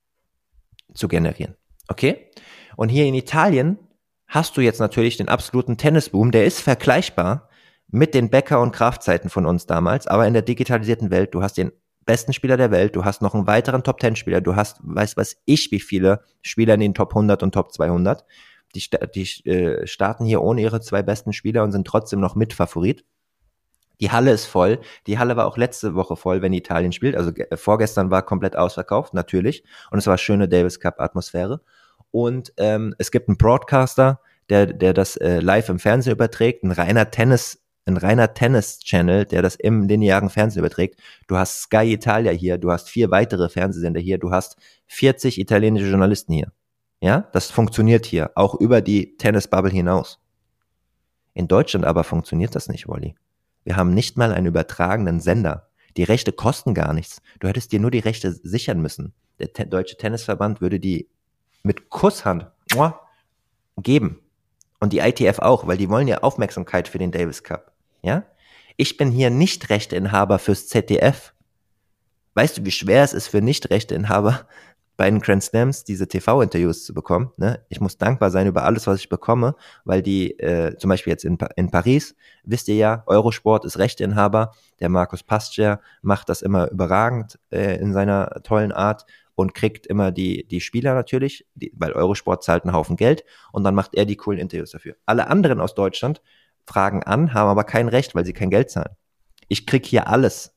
zu generieren. Okay? Und hier in Italien hast du jetzt natürlich den absoluten Tennisboom, der ist vergleichbar mit den Becker- und Kraftzeiten von uns damals, aber in der digitalisierten Welt, du hast den besten Spieler der Welt, du hast noch einen weiteren Top-10-Spieler, du hast, weiß ich, wie viele Spieler in den Top 100 und Top 200, die starten hier ohne ihre 2 besten Spieler und sind trotzdem noch Mitfavorit. Die Halle ist voll. Die Halle war auch letzte Woche voll, wenn Italien spielt. Also vorgestern war komplett ausverkauft, natürlich. Und es war schöne Davis Cup Atmosphäre. Und es gibt einen Broadcaster, der das live im Fernsehen überträgt, ein reiner Tennis-Channel, der das im linearen Fernsehen überträgt. Du hast Sky Italia hier, du hast 4 weitere Fernsehsender hier, du hast 40 italienische Journalisten hier. Ja, das funktioniert hier, auch über die Tennis-Bubble hinaus. In Deutschland aber funktioniert das nicht, Wolli. Wir haben nicht mal einen übertragenen Sender. Die Rechte kosten gar nichts. Du hättest dir nur die Rechte sichern müssen. Der Deutsche Tennisverband würde die mit Kusshand geben. Und die ITF auch, weil die wollen ja Aufmerksamkeit für den Davis Cup. Ja? Ich bin hier nicht Rechteinhaber fürs ZDF. Weißt du, wie schwer es ist für Nicht-Rechteinhaber bei den Grand Slams diese TV-Interviews zu bekommen? Ne? Ich muss dankbar sein über alles, was ich bekomme, weil die, zum Beispiel jetzt in Paris, wisst ihr ja, Eurosport ist Rechteinhaber, der Markus Pascher macht das immer überragend in seiner tollen Art und kriegt immer die Spieler natürlich, weil Eurosport zahlt einen Haufen Geld und dann macht er die coolen Interviews dafür. Alle anderen aus Deutschland fragen an, haben aber kein Recht, weil sie kein Geld zahlen. Ich krieg hier alles.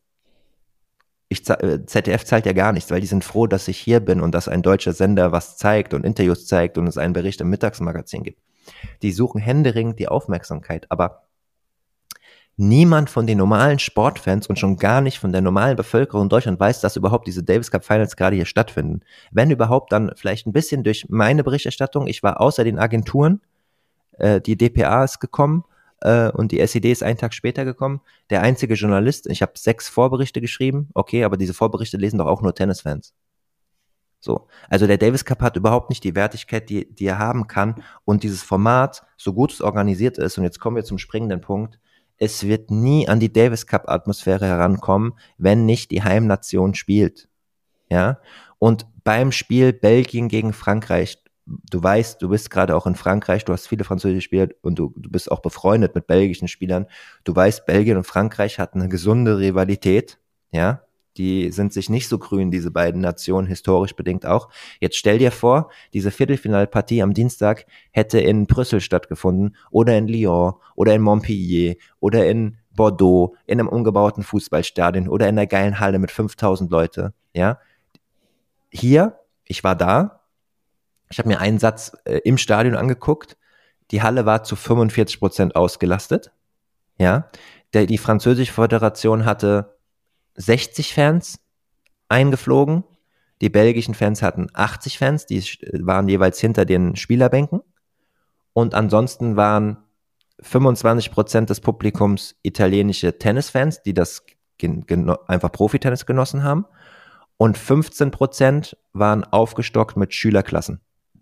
ZDF zahlt ja gar nichts, weil die sind froh, dass ich hier bin und dass ein deutscher Sender was zeigt und Interviews zeigt und es einen Bericht im Mittagsmagazin gibt. Die suchen händeringend die Aufmerksamkeit, aber niemand von den normalen Sportfans und schon gar nicht von der normalen Bevölkerung in Deutschland weiß, dass überhaupt diese Davis Cup Finals gerade hier stattfinden. Wenn überhaupt, dann vielleicht ein bisschen durch meine Berichterstattung. Ich war außer den Agenturen, die dpa ist gekommen, und die SED ist einen Tag später gekommen. Der einzige Journalist, ich habe 6 Vorberichte geschrieben, okay, aber diese Vorberichte lesen doch auch nur Tennisfans. So, also der Davis Cup hat überhaupt nicht die Wertigkeit, die er haben kann. Und dieses Format, so gut es organisiert ist, und jetzt kommen wir zum springenden Punkt, es wird nie an die Davis Cup Atmosphäre herankommen, wenn nicht die Heimnation spielt. Ja, und beim Spiel Belgien gegen Frankreich, du weißt, du bist gerade auch in Frankreich, du hast viele französische Spieler und du bist auch befreundet mit belgischen Spielern. Du weißt, Belgien und Frankreich hatten eine gesunde Rivalität, ja. Die sind sich nicht so grün, diese beiden Nationen, historisch bedingt auch. Jetzt stell dir vor, diese Viertelfinalpartie am Dienstag hätte in Brüssel stattgefunden oder in Lyon oder in Montpellier oder in Bordeaux, in einem umgebauten Fußballstadion oder in einer geilen Halle mit 5000 Leute, ja. Hier, ich war da, ich habe mir einen Satz im Stadion angeguckt, die Halle war zu 45% ausgelastet, ja. Die französische Föderation hatte 60 Fans eingeflogen, die belgischen Fans hatten 80 Fans, die waren jeweils hinter den Spielerbänken und ansonsten waren 25% des Publikums italienische Tennisfans, die das einfach Profitennis genossen haben und 15% waren aufgestockt mit Schülerklassen.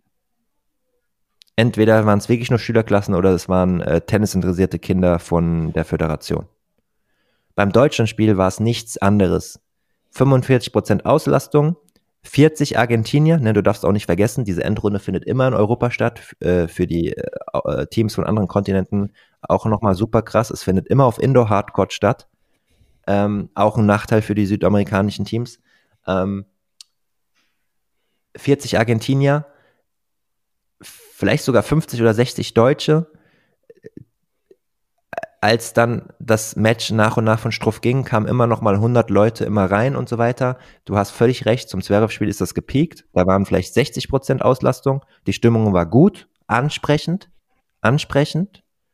Entweder waren es wirklich nur Schülerklassen oder es waren tennisinteressierte Kinder von der Föderation. Beim Deutschlandspiel war es nichts anderes. 45% Auslastung, 40 Argentinier, ne, du darfst auch nicht vergessen, diese Endrunde findet immer in Europa statt, für die Teams von anderen Kontinenten auch nochmal super krass, es findet immer auf Indoor-Hardcourt statt, auch ein Nachteil für die südamerikanischen Teams. 40 Argentinier, vielleicht sogar 50 oder 60 Deutsche. Als dann das Match nach und nach von Struff ging, kamen immer noch mal 100 Leute immer rein und so weiter. Du hast völlig recht, zum Zverev-Spiel ist das gepiekt. Da waren vielleicht 60% Auslastung. Die Stimmung war gut, ansprechend.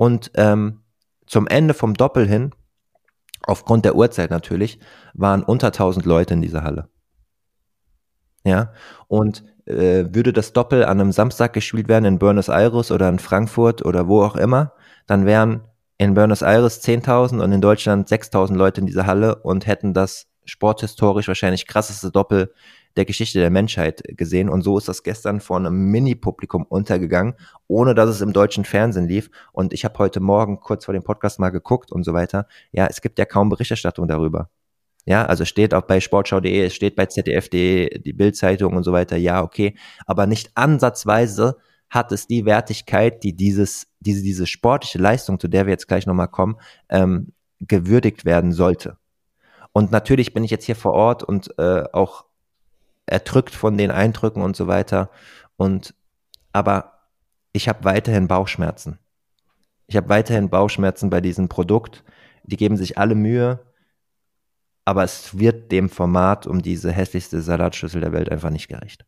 Und zum Ende vom Doppel hin, aufgrund der Uhrzeit natürlich, waren unter 1000 Leute in dieser Halle. Ja, und würde das Doppel an einem Samstag gespielt werden in Buenos Aires oder in Frankfurt oder wo auch immer, dann wären in Buenos Aires 10.000 und in Deutschland 6.000 Leute in dieser Halle und hätten das sporthistorisch wahrscheinlich krasseste Doppel der Geschichte der Menschheit gesehen. Und so ist das gestern vor einem Mini-Publikum untergegangen, ohne dass es im deutschen Fernsehen lief. Und ich habe heute Morgen kurz vor dem Podcast mal geguckt und so weiter. Ja, es gibt ja kaum Berichterstattung darüber. Ja, also steht auch bei sportschau.de, es steht bei ZDF.de, die Bild-Zeitung und so weiter, ja, okay, aber nicht ansatzweise hat es die Wertigkeit, die diese sportliche Leistung, zu der wir jetzt gleich nochmal kommen, gewürdigt werden sollte. Und natürlich bin ich jetzt hier vor Ort und auch erdrückt von den Eindrücken und so weiter, aber ich habe weiterhin Bauchschmerzen. Ich habe weiterhin Bauchschmerzen bei diesem Produkt, die geben sich alle Mühe, aber es wird dem Format um diese hässlichste Salatschüssel der Welt einfach nicht gerecht.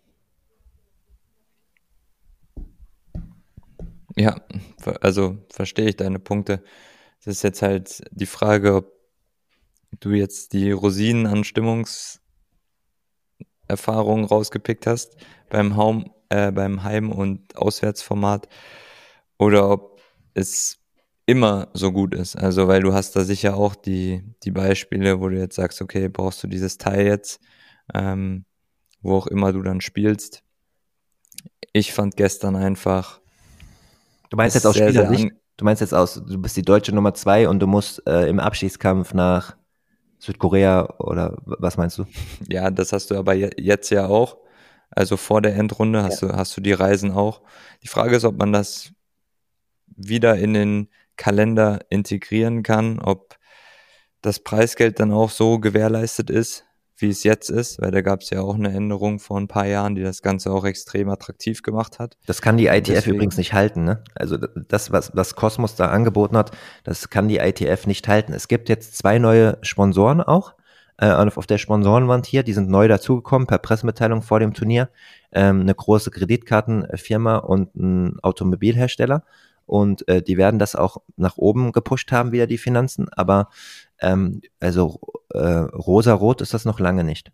Ja, also verstehe ich deine Punkte. Es ist jetzt halt die Frage, ob du jetzt die Rosinen an Stimmungserfahrungen rausgepickt hast beim Heim- und Auswärtsformat oder ob es immer so gut ist. Also, weil du hast da sicher auch die Beispiele, wo du jetzt sagst, okay, brauchst du dieses Teil jetzt, wo auch immer du dann spielst. Ich fand gestern einfach. Du meinst jetzt aus Spielersicht? Du meinst jetzt du bist die deutsche Nummer 2 und du musst im Abschiedskampf nach Südkorea oder was meinst du? Ja, das hast du aber jetzt ja auch. Also vor der Endrunde hast du die Reisen auch. Die Frage ist, ob man das wieder in den Kalender integrieren kann, ob das Preisgeld dann auch so gewährleistet ist, wie es jetzt ist, weil da gab es ja auch eine Änderung vor ein paar Jahren, die das Ganze auch extrem attraktiv gemacht hat. Das kann die ITF übrigens nicht halten, ne? Also das, was Cosmos da angeboten hat, das kann die ITF nicht halten. Es gibt jetzt 2 neue Sponsoren auch auf der Sponsorenwand hier, die sind neu dazugekommen per Pressemitteilung vor dem Turnier. Eine große Kreditkartenfirma und ein Automobilhersteller. Und die werden das auch nach oben gepusht haben, wieder die Finanzen. Aber rosa-rot ist das noch lange nicht.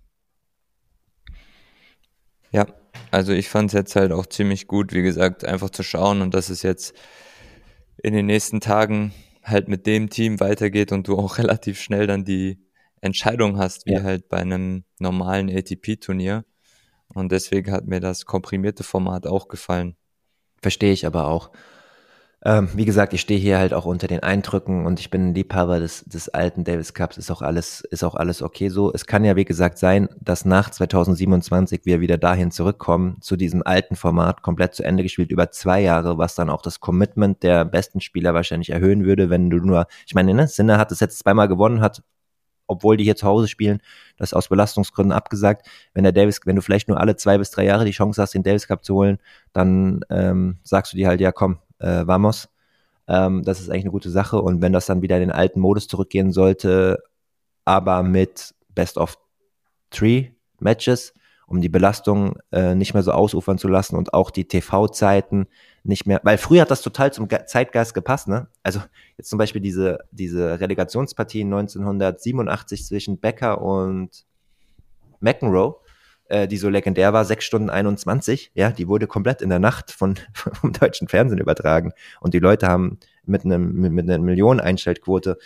Ja, also ich fand es jetzt halt auch ziemlich gut, wie gesagt, einfach zu schauen und dass es jetzt in den nächsten Tagen halt mit dem Team weitergeht und du auch relativ schnell dann die Entscheidung hast, wie halt bei einem normalen ATP-Turnier. Und deswegen hat mir das komprimierte Format auch gefallen. Verstehe ich aber auch. Wie gesagt, ich stehe hier halt auch unter den Eindrücken und ich bin ein Liebhaber des alten Davis Cups, ist auch alles okay so. Es kann ja, wie gesagt, sein, dass nach 2027 wir wieder dahin zurückkommen, zu diesem alten Format, komplett zu Ende gespielt, über 2 Jahre, was dann auch das Commitment der besten Spieler wahrscheinlich erhöhen würde, wenn du nur, ich meine, ne, Sinner hat es jetzt 2-mal gewonnen, hat, obwohl die hier zu Hause spielen, das aus Belastungsgründen abgesagt. Wenn du vielleicht nur alle 2 bis 3 Jahre die Chance hast, den Davis Cup zu holen, dann sagst du dir halt, ja komm, vamos. Das ist eigentlich eine gute Sache. Und wenn das dann wieder in den alten Modus zurückgehen sollte, aber mit Best of 3 Matches, um die Belastung nicht mehr so ausufern zu lassen und auch die TV-Zeiten nicht mehr, weil früher hat das total zum Zeitgeist gepasst, ne? Also jetzt zum Beispiel diese Relegationspartie 1987 zwischen Becker und McEnroe, die so legendär war, 6 Stunden 21, ja, die wurde komplett in der Nacht vom deutschen Fernsehen übertragen und die Leute haben mit einer Millionen-Einschaltquote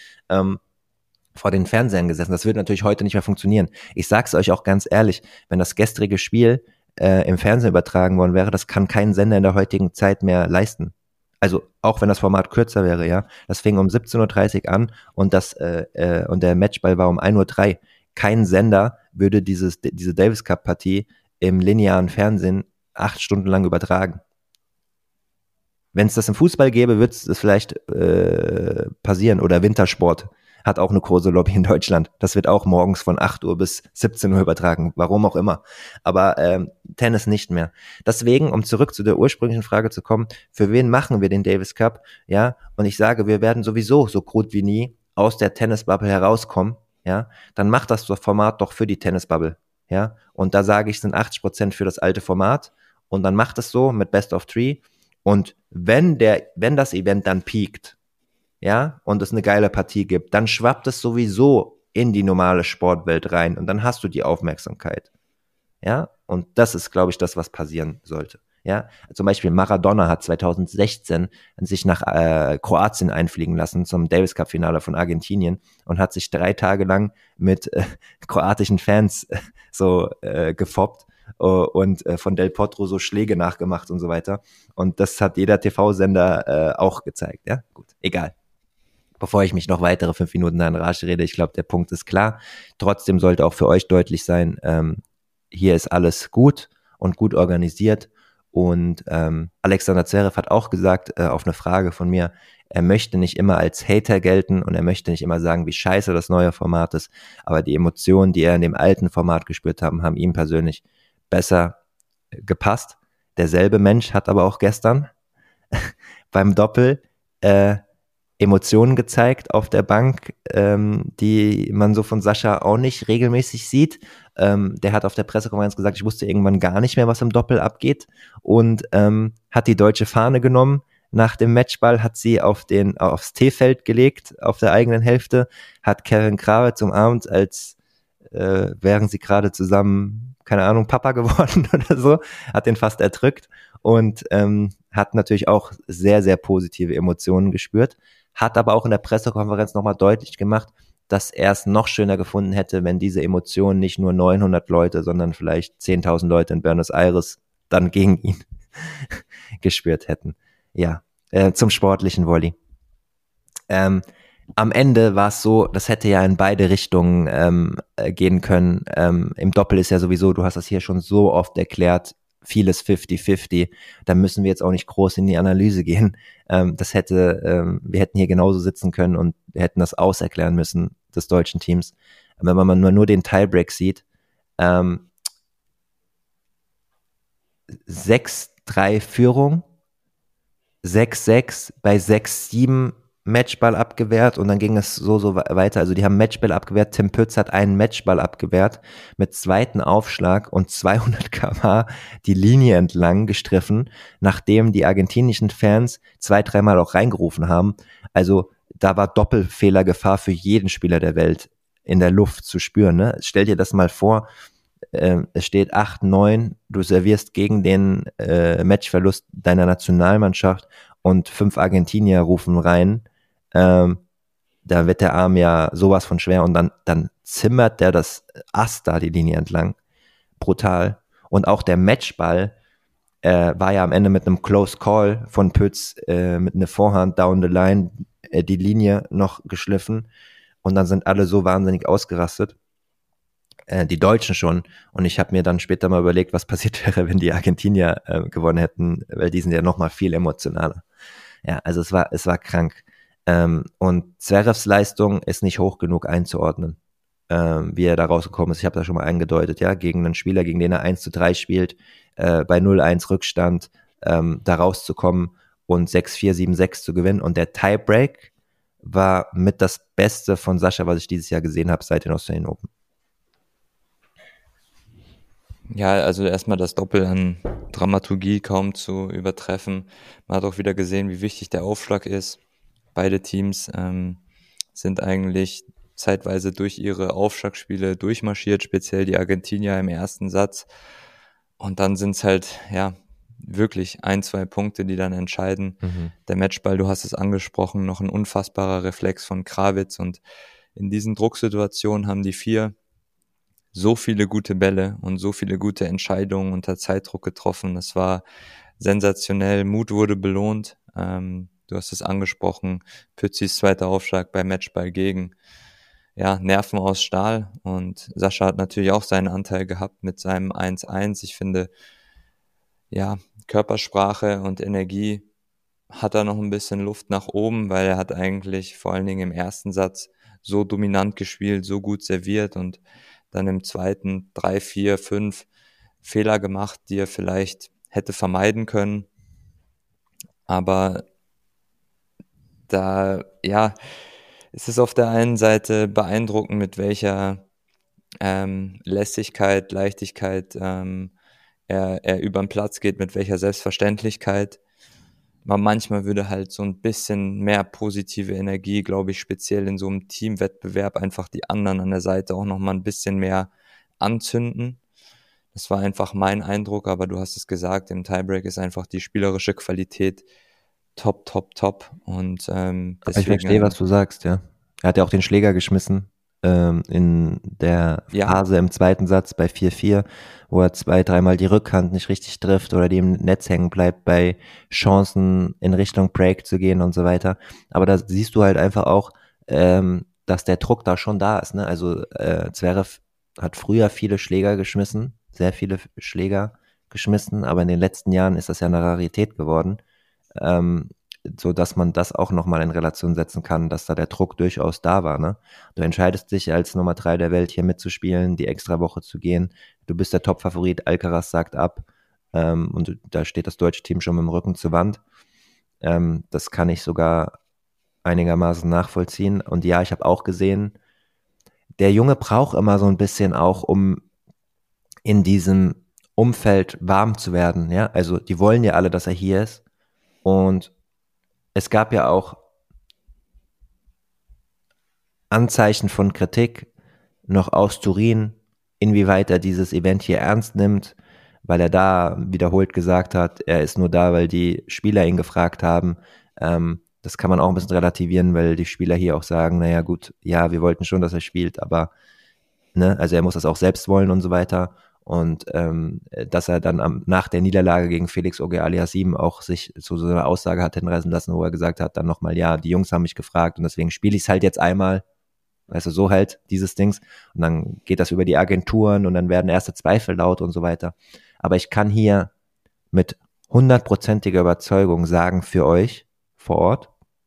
vor den Fernsehern gesessen. Das wird natürlich heute nicht mehr funktionieren. Ich sag's euch auch ganz ehrlich, wenn das gestrige Spiel im Fernsehen übertragen worden wäre, das kann kein Sender in der heutigen Zeit mehr leisten. Also auch wenn das Format kürzer wäre, ja. Das fing um 17.30 Uhr an und und der Matchball war um 1.03 Uhr. Kein Sender würde diese Davis Cup Partie im linearen Fernsehen 8 Stunden lang übertragen. Wenn es das im Fußball gäbe, wird es vielleicht passieren. Oder Wintersport hat auch eine große Lobby in Deutschland. Das wird auch morgens von 8 Uhr bis 17 Uhr übertragen, warum auch immer. Aber Tennis nicht mehr. Deswegen, um zurück zu der ursprünglichen Frage zu kommen, für wen machen wir den Davis Cup? Ja, und ich sage, wir werden sowieso so gut wie nie aus der Tennisbubble herauskommen. Ja, dann macht das Format doch für die Tennisbubble. Ja, und da sage ich, sind 80% für das alte Format. Und dann macht es so mit Best of 3. Und wenn das Event dann piekt, ja, und es eine geile Partie gibt, dann schwappt es sowieso in die normale Sportwelt rein und dann hast du die Aufmerksamkeit. Ja, und das ist, glaube ich, das, was passieren sollte. Ja, zum Beispiel Maradona hat 2016 sich nach Kroatien einfliegen lassen zum Davis Cup Finale von Argentinien und hat sich 3 Tage lang mit kroatischen Fans gefoppt und von Del Potro so Schläge nachgemacht und so weiter. Und das hat jeder TV-Sender auch gezeigt. Ja, gut, egal. Bevor ich mich noch weitere 5 Minuten da in Rage rede, ich glaube, der Punkt ist klar. Trotzdem sollte auch für euch deutlich sein, hier ist alles gut und gut organisiert. Und Alexander Zverev hat auch gesagt, auf eine Frage von mir, er möchte nicht immer als Hater gelten und er möchte nicht immer sagen, wie scheiße das neue Format ist, aber die Emotionen, die er in dem alten Format gespürt haben ihm persönlich besser gepasst. Derselbe Mensch hat aber auch gestern beim Doppel Emotionen gezeigt auf der Bank, die man so von Sascha auch nicht regelmäßig sieht. Der hat auf der Pressekonferenz gesagt, ich wusste irgendwann gar nicht mehr, was im Doppel abgeht und hat die deutsche Fahne genommen. Nach dem Matchball hat sie aufs T-Feld gelegt, auf der eigenen Hälfte, hat Kevin Krawitz umarmt, als wären sie gerade zusammen, keine Ahnung, Papa geworden oder so, hat den fast erdrückt und hat natürlich auch sehr, sehr positive Emotionen gespürt, hat aber auch in der Pressekonferenz nochmal deutlich gemacht, dass er es noch schöner gefunden hätte, wenn diese Emotionen nicht nur 900 Leute, sondern vielleicht 10.000 Leute in Buenos Aires dann gegen ihn gespürt hätten. Ja, zum sportlichen Volley. Am Ende war es so, das hätte ja in beide Richtungen gehen können. Im Doppel ist ja sowieso, du hast das hier schon so oft erklärt, vieles 50-50. Da müssen wir jetzt auch nicht groß in die Analyse gehen. Wir hätten hier genauso sitzen können und wir hätten das auserklären müssen, des deutschen Teams. Wenn man nur den Tiebreak sieht, 6-3 Führung, 6-6 bei 6-7 Matchball abgewehrt und dann ging es so weiter. Also die haben Matchball abgewehrt. Tim Pütz hat einen Matchball abgewehrt mit zweiten Aufschlag und 200 km/h die Linie entlang gestriffen, nachdem die argentinischen Fans 2-3 Mal auch reingerufen haben. Also da war Doppelfehlergefahr für jeden Spieler der Welt in der Luft zu spüren. Ne? Stell dir das mal vor, es steht 8-9, du servierst gegen den Matchverlust deiner Nationalmannschaft und 5 Argentinier rufen rein, da wird der Arm ja sowas von schwer und dann zimmert der das Ass da die Linie entlang. Brutal. Und auch der Matchball war ja am Ende mit einem Close Call von Pütz mit einer Vorhand down the line die Linie noch geschliffen und dann sind alle so wahnsinnig ausgerastet. Die Deutschen schon. Und ich habe mir dann später mal überlegt, was passiert wäre, wenn die Argentinier gewonnen hätten, weil die sind ja nochmal viel emotionaler. Ja, also es war krank. Und Zverevs Leistung ist nicht hoch genug einzuordnen, wie er da rausgekommen ist. Ich habe da schon mal angedeutet, ja, gegen einen Spieler, gegen den er 1-3 spielt, bei 0-1 Rückstand, da rauszukommen und 6-4, 7-6 zu gewinnen. Und der Tiebreak war mit das Beste von Sascha, was ich dieses Jahr gesehen habe seit den Australian Open. Ja, also erstmal das Doppel an Dramaturgie kaum zu übertreffen. Man hat auch wieder gesehen, wie wichtig der Aufschlag ist. Beide Teams sind eigentlich zeitweise durch ihre Aufschlagspiele durchmarschiert, speziell die Argentinier im ersten Satz. Und dann sind es halt, ja, wirklich 1-2 Punkte, die dann entscheiden. Der Matchball, du hast es angesprochen, noch ein unfassbarer Reflex von Krawitz. Und in diesen Drucksituationen haben die 4 so viele gute Bälle und so viele gute Entscheidungen unter Zeitdruck getroffen. Das war sensationell. Mut wurde belohnt. Du hast es angesprochen. Pützis zweiter Aufschlag bei Matchball gegen. Ja, Nerven aus Stahl. Und Sascha hat natürlich auch seinen Anteil gehabt mit seinem 1-1. Ich finde, ja, Körpersprache und Energie hat da noch ein bisschen Luft nach oben, weil er hat eigentlich vor allen Dingen im ersten Satz so dominant gespielt, so gut serviert und dann im zweiten 3, 4, 5 Fehler gemacht, die er vielleicht hätte vermeiden können. Aber da, ja, es ist auf der einen Seite beeindruckend, mit welcher Lässigkeit, Leichtigkeit er über den Platz geht, mit welcher Selbstverständlichkeit. manchmal würde halt so ein bisschen mehr positive Energie, glaube ich, speziell in so einem Teamwettbewerb einfach die anderen an der Seite auch nochmal ein bisschen mehr anzünden. Das war einfach mein Eindruck, aber du hast es gesagt, im Tiebreak ist einfach die spielerische Qualität top, top, top. Und Ich verstehe, was deswegen, du sagst, ja. Er hat ja auch den Schläger geschmissen in der ja, Phase im zweiten Satz bei 4-4, wo er 2-3 Mal die Rückhand nicht richtig trifft oder die im Netz hängen bleibt bei Chancen in Richtung Break zu gehen und so weiter. Aber da siehst du halt einfach auch, dass der Druck da schon da ist. Ne? Also Zverev hat früher viele Schläger geschmissen, sehr viele Schläger geschmissen, aber in den letzten Jahren ist das ja eine Rarität geworden. Ähm, so dass man das auch nochmal in Relation setzen kann, dass da der Druck durchaus da war. Ne? Du entscheidest dich als Nummer 3 der Welt hier mitzuspielen, die Extrawoche zu gehen. Du bist der Top-Favorit, Alcaraz sagt ab und da steht das deutsche Team schon mit dem Rücken zur Wand. Das kann ich sogar einigermaßen nachvollziehen. Und ja, ich habe auch gesehen, der Junge braucht immer so ein bisschen auch, um in diesem Umfeld warm zu werden. Ja, also die wollen ja alle, dass er hier ist. Und es gab ja auch Anzeichen von Kritik noch aus Turin, inwieweit er dieses Event hier ernst nimmt, weil er da wiederholt gesagt hat, er ist nur da, weil die Spieler ihn gefragt haben. Das kann man auch ein bisschen relativieren, weil die Spieler hier auch sagen, naja gut, ja, wir wollten schon, dass er spielt, aber ne, also er muss das auch selbst wollen und so weiter. Und dass er dann nach der Niederlage gegen Felix Auger-Aliassime auch sich zu so einer Aussage hat hinreißen lassen, wo er gesagt hat, dann nochmal, ja, die Jungs haben mich gefragt und deswegen spiele ich es halt jetzt einmal. Weißt du, so halt dieses Dings. Und dann geht das über die Agenturen und dann werden erste Zweifel laut und so weiter. Aber ich kann hier mit 100%iger Überzeugung sagen für euch vor Ort,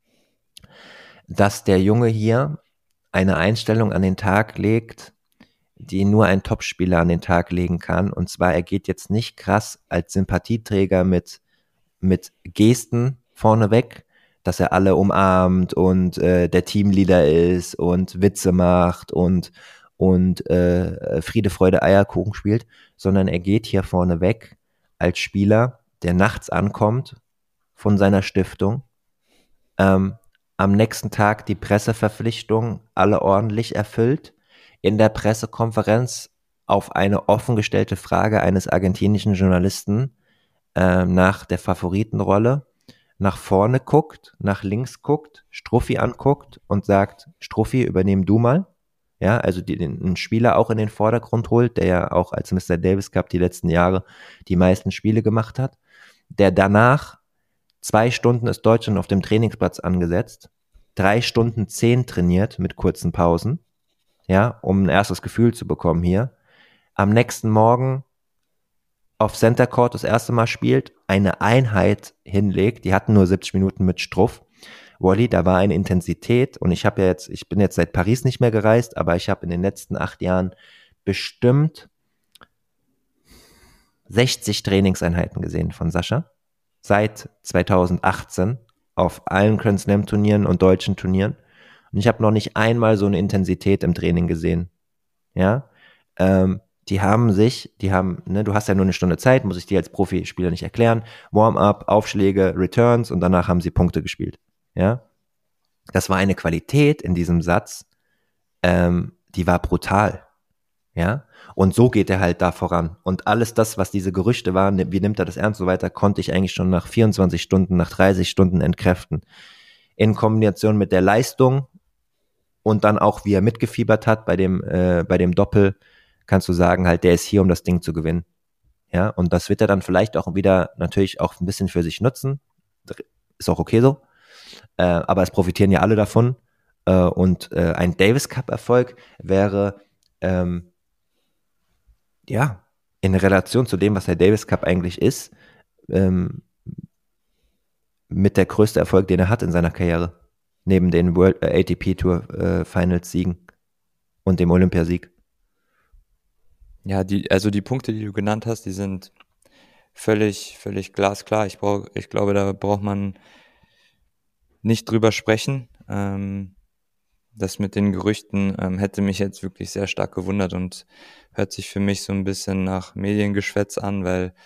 dass der Junge hier eine Einstellung an den Tag legt, die nur ein Topspieler an den Tag legen kann. Und zwar, er geht jetzt nicht krass als Sympathieträger mit Gesten vorneweg, dass er alle umarmt und der Teamleader ist und Witze macht und Friede, Freude, Eierkuchen spielt, sondern er geht hier vorneweg als Spieler, der nachts ankommt von seiner Stiftung, ähm, am nächsten Tag die Presseverpflichtung alle ordentlich erfüllt, in der Pressekonferenz auf eine offengestellte Frage eines argentinischen Journalisten nach der Favoritenrolle nach vorne guckt, nach links guckt, Struffi anguckt und sagt, Struffi, übernehm du mal. Ja, also einen Spieler auch in den Vordergrund holt, der ja auch als Mr. Davis Cup die letzten Jahre die meisten Spiele gemacht hat, der danach 2 Stunden ist Deutschland auf dem Trainingsplatz angesetzt, 3 Stunden 10 trainiert mit kurzen Pausen, ja, um ein erstes Gefühl zu bekommen hier. Am nächsten Morgen auf Center Court das erste Mal spielt, eine Einheit hinlegt, die hatten nur 70 Minuten mit Struff. Wally, da war eine Intensität und ich bin jetzt seit Paris nicht mehr gereist, aber ich habe in den letzten 8 Jahren bestimmt 60 Trainingseinheiten gesehen von Sascha. Seit 2018 auf allen Grand Slam Turnieren und deutschen Turnieren. Und ich habe noch nicht einmal so eine Intensität im Training gesehen. Ja, ne, du hast ja nur eine Stunde Zeit, muss ich dir als Profispieler nicht erklären. Warm-up, Aufschläge, Returns und danach haben sie Punkte gespielt. Ja, das war eine Qualität in diesem Satz, die war brutal. Ja, und so geht er halt da voran. Und alles das, was diese Gerüchte waren, wie nimmt er das ernst und so weiter, konnte ich eigentlich schon nach 24 Stunden, nach 30 Stunden entkräften. In Kombination mit der Leistung und dann auch, wie er mitgefiebert hat bei dem Doppel, kannst du sagen, halt, der ist hier, um das Ding zu gewinnen. Ja, und das wird er dann vielleicht auch wieder natürlich auch ein bisschen für sich nutzen. Ist auch okay so. Aber es profitieren ja alle davon. Und ein Davis Cup Erfolg wäre, ja, in Relation zu dem, was der Davis Cup eigentlich ist, mit der größte Erfolg, den er hat in seiner Karriere. Neben den World ATP Tour Finals Siegen und dem Olympiasieg. Ja, also die Punkte, die du genannt hast, die sind völlig, völlig glasklar. Ich glaube, da braucht man nicht drüber sprechen. Das mit den Gerüchten hätte mich jetzt wirklich sehr stark gewundert und hört sich für mich so ein bisschen nach Mediengeschwätz an, weil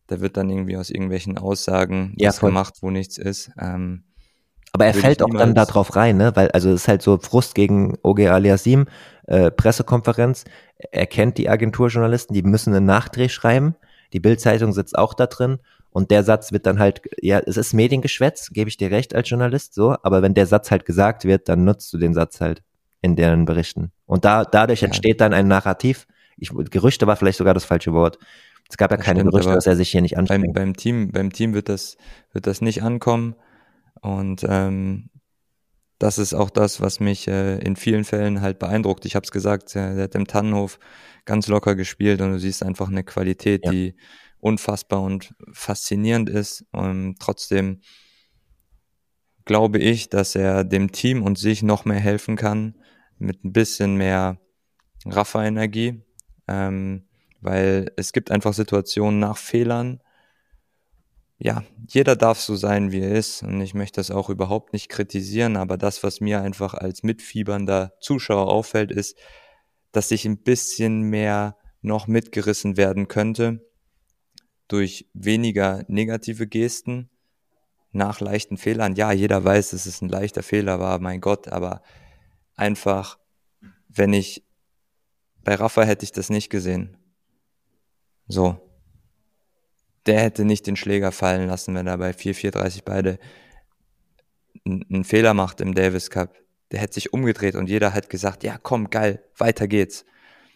da wird dann irgendwie aus irgendwelchen Aussagen Ja, was voll. gemacht, wo nichts ist. Aber er Würde ich fällt auch dann da niemals, drauf rein, ne? Weil, also es ist halt so Frust gegen OG Aliassime, Pressekonferenz. Er kennt die Agenturjournalisten, die müssen einen Nachdreh schreiben. Die Bild-Zeitung sitzt auch da drin. Und der Satz wird dann halt, ja, es ist Mediengeschwätz, gebe ich dir recht als Journalist, so. Aber wenn der Satz halt gesagt wird, dann nutzt du den Satz halt in deren Berichten. Und dadurch ja, entsteht dann ein Narrativ. Gerüchte war vielleicht sogar das falsche Wort. Es gab ja das keine stimmt, Gerüchte, dass aber er sich hier nicht anstrengt. beim Team wird das nicht ankommen. Und das ist auch das, was mich in vielen Fällen halt beeindruckt. Ich habe es gesagt, der hat im Tannenhof ganz locker gespielt und du siehst einfach eine Qualität, Ja. die unfassbar und faszinierend ist. Und trotzdem glaube ich, dass er dem Team und sich noch mehr helfen kann mit ein bisschen mehr Raffer-Energie, weil es gibt einfach Situationen nach Fehlern. Ja, jeder darf so sein, wie er ist, und ich möchte das auch überhaupt nicht kritisieren, aber das, was mir einfach als mitfiebernder Zuschauer auffällt, ist, dass ich ein bisschen mehr noch mitgerissen werden könnte durch weniger negative Gesten nach leichten Fehlern. Ja, jeder weiß, dass es ein leichter Fehler war, mein Gott, aber einfach, wenn ich bei Rafa hätte ich das nicht gesehen. So, der hätte nicht den Schläger fallen lassen, wenn er bei 4:34 beide einen Fehler macht im Davis Cup. Der hätte sich umgedreht und jeder hat gesagt, ja komm, geil, weiter geht's.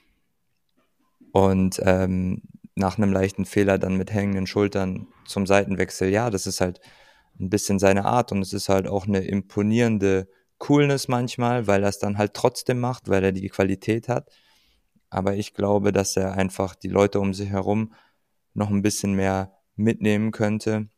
Und nach einem leichten Fehler dann mit hängenden Schultern zum Seitenwechsel, ja, das ist halt ein bisschen seine Art und es ist halt auch eine imponierende Coolness manchmal, weil er es dann halt trotzdem macht, weil er die Qualität hat. Aber ich glaube, dass er einfach die Leute um sich herum noch ein bisschen mehr mitnehmen könnte.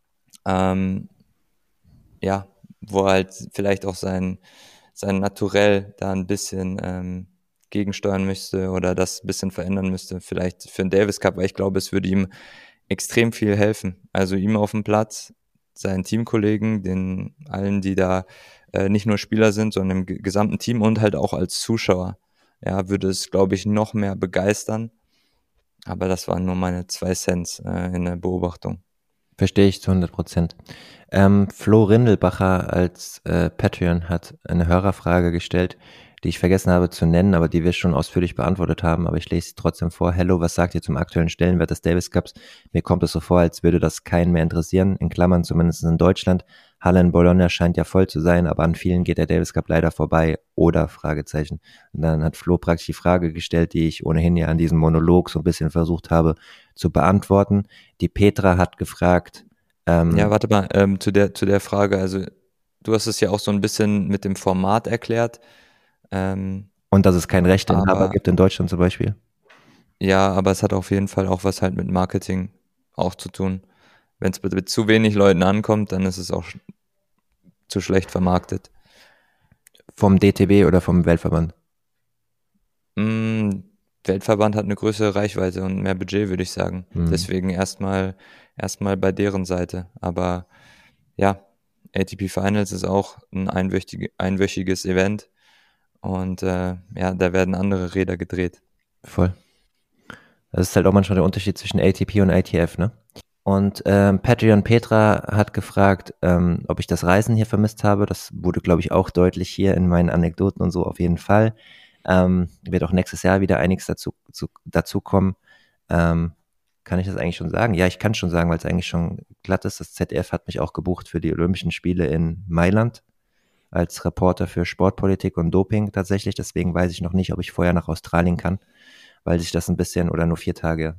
Ja, wo er halt vielleicht auch sein Naturell da ein bisschen gegensteuern müsste oder das ein bisschen verändern müsste, vielleicht für den Davis Cup, weil ich glaube, es würde ihm extrem viel helfen. Also ihm auf dem Platz, seinen Teamkollegen, den allen, die da nicht nur Spieler sind, sondern im gesamten Team und halt auch als Zuschauer. Ja, würde es, glaube ich, noch mehr begeistern. Aber das waren nur meine 2 Cents in der Beobachtung. Verstehe ich zu 100%. Flo Rindelbacher als Patreon hat eine Hörerfrage gestellt, die ich vergessen habe zu nennen, aber die wir schon ausführlich beantwortet haben, aber ich lese sie trotzdem vor. Hello, was sagt ihr zum aktuellen Stellenwert des Davis Cups? Mir kommt es so vor, als würde das keinen mehr interessieren, in Klammern zumindest in Deutschland. Halle in Bologna scheint ja voll zu sein, aber an vielen geht der Davis Cup leider vorbei, oder? Fragezeichen. Und dann hat Flo praktisch die Frage gestellt, die ich ohnehin ja an diesem Monolog so ein bisschen versucht habe zu beantworten. Die Petra hat gefragt, Ja, warte mal, zu der Frage, also du hast es ja auch so ein bisschen mit dem Format erklärt, und dass es keinen Rechteinhaber aber gibt in Deutschland zum Beispiel. ja, aber es hat auf jeden Fall auch was halt mit Marketing auch zu tun. Wenn es mit zu wenig Leuten ankommt, dann ist es auch zu schlecht vermarktet. Vom DTB oder vom Weltverband. Mm, Weltverband hat eine größere Reichweite und mehr Budget, würde ich sagen. Deswegen erstmal bei deren Seite. Aber ja, ATP Finals ist auch ein einwöchiges Event und ja, da werden andere Räder gedreht. Voll. Das ist halt auch manchmal der Unterschied zwischen ATP und ITF, ne? Und Patreon Petra hat gefragt, ob ich das Reisen hier vermisst habe. Das wurde, glaube ich, auch deutlich hier in meinen Anekdoten und so auf jeden Fall. Wird auch nächstes Jahr wieder einiges dazu kommen. Kann ich das eigentlich schon sagen? Ja, ich kann schon sagen, weil es eigentlich schon glatt ist. Das ZDF hat mich auch gebucht für die Olympischen Spiele in Mailand als Reporter für Sportpolitik und Doping tatsächlich. Deswegen weiß ich noch nicht, ob ich vorher nach Australien kann, weil sich das ein bisschen, oder nur 4 Tage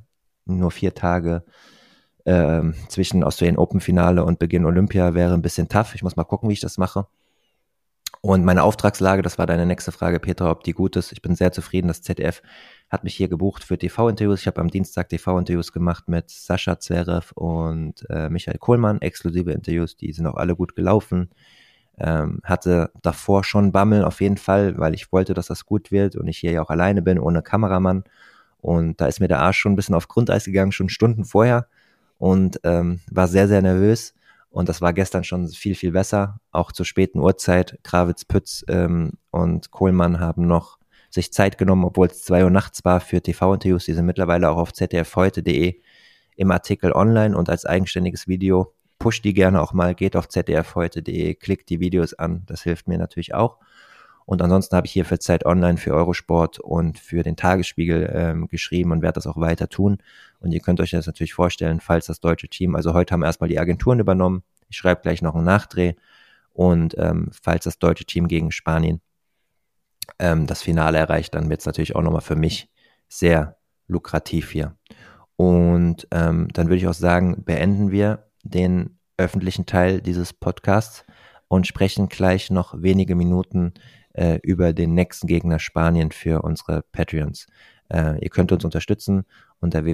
zwischen Australian Open Finale und Beginn Olympia wäre ein bisschen tough. Ich muss mal gucken, wie ich das mache. Und meine Auftragslage, das war deine nächste Frage, Petra, ob die gut ist. Ich bin sehr zufrieden. Das ZDF hat mich hier gebucht für TV-Interviews. Ich habe am Dienstag TV-Interviews gemacht mit Sascha Zverev und Michael Kohlmann. Exklusive Interviews, die sind auch alle gut gelaufen. Hatte davor schon Bammel auf jeden Fall, weil ich wollte, dass das gut wird und ich hier ja auch alleine bin, ohne Kameramann. Und da ist mir der Arsch schon ein bisschen auf Grundeis gegangen, schon Stunden vorher. Und war sehr, sehr nervös. Und das war gestern schon viel, viel besser, auch zur späten Uhrzeit. Krawitz, Pütz und Kohlmann haben noch sich Zeit genommen, obwohl es 2 Uhr nachts war für TV-Interviews. Die sind mittlerweile auch auf zdfheute.de im Artikel online und als eigenständiges Video. Pusht die gerne auch mal, geht auf zdfheute.de, klickt die Videos an, das hilft mir natürlich auch. Und ansonsten habe ich hier für Zeit Online, für Eurosport und für den Tagesspiegel geschrieben und werde das auch weiter tun. Und ihr könnt euch das natürlich vorstellen, falls das deutsche Team, also heute haben erstmal die Agenturen übernommen, ich schreibe gleich noch einen Nachdreh und falls das deutsche Team gegen Spanien das Finale erreicht, dann wird es natürlich auch nochmal für mich sehr lukrativ hier. Und dann würde ich auch sagen, beenden wir den öffentlichen Teil dieses Podcasts und sprechen gleich noch wenige Minuten über den nächsten Gegner Spanien für unsere Patreons. Ihr könnt uns unterstützen unter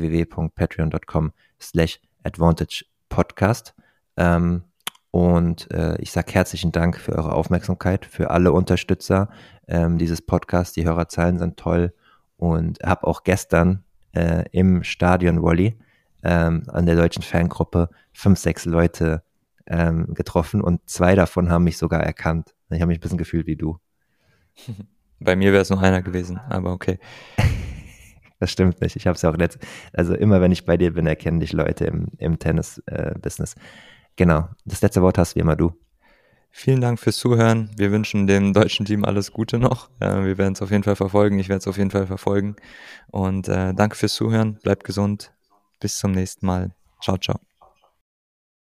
www.patreon.com/advantagepodcast. Und ich sage herzlichen Dank für eure Aufmerksamkeit, für alle Unterstützer dieses Podcasts. Die Hörerzahlen sind toll und habe auch gestern im Stadion Volley an der deutschen Fangruppe 5, 6 Leute getroffen und 2 davon haben mich sogar erkannt. Ich habe mich ein bisschen gefühlt wie du. Bei mir wäre es nur einer gewesen, aber okay. Das stimmt nicht. Ich habe es ja auch also immer wenn ich bei dir bin, erkennen dich Leute im Tennis-Business. Genau. Das letzte Wort hast wie immer du. Vielen Dank fürs Zuhören. Wir wünschen dem deutschen Team alles Gute noch. Wir werden es auf jeden Fall verfolgen. Ich werde es auf jeden Fall verfolgen. Und danke fürs Zuhören. Bleibt gesund. Bis zum nächsten Mal. Ciao, ciao.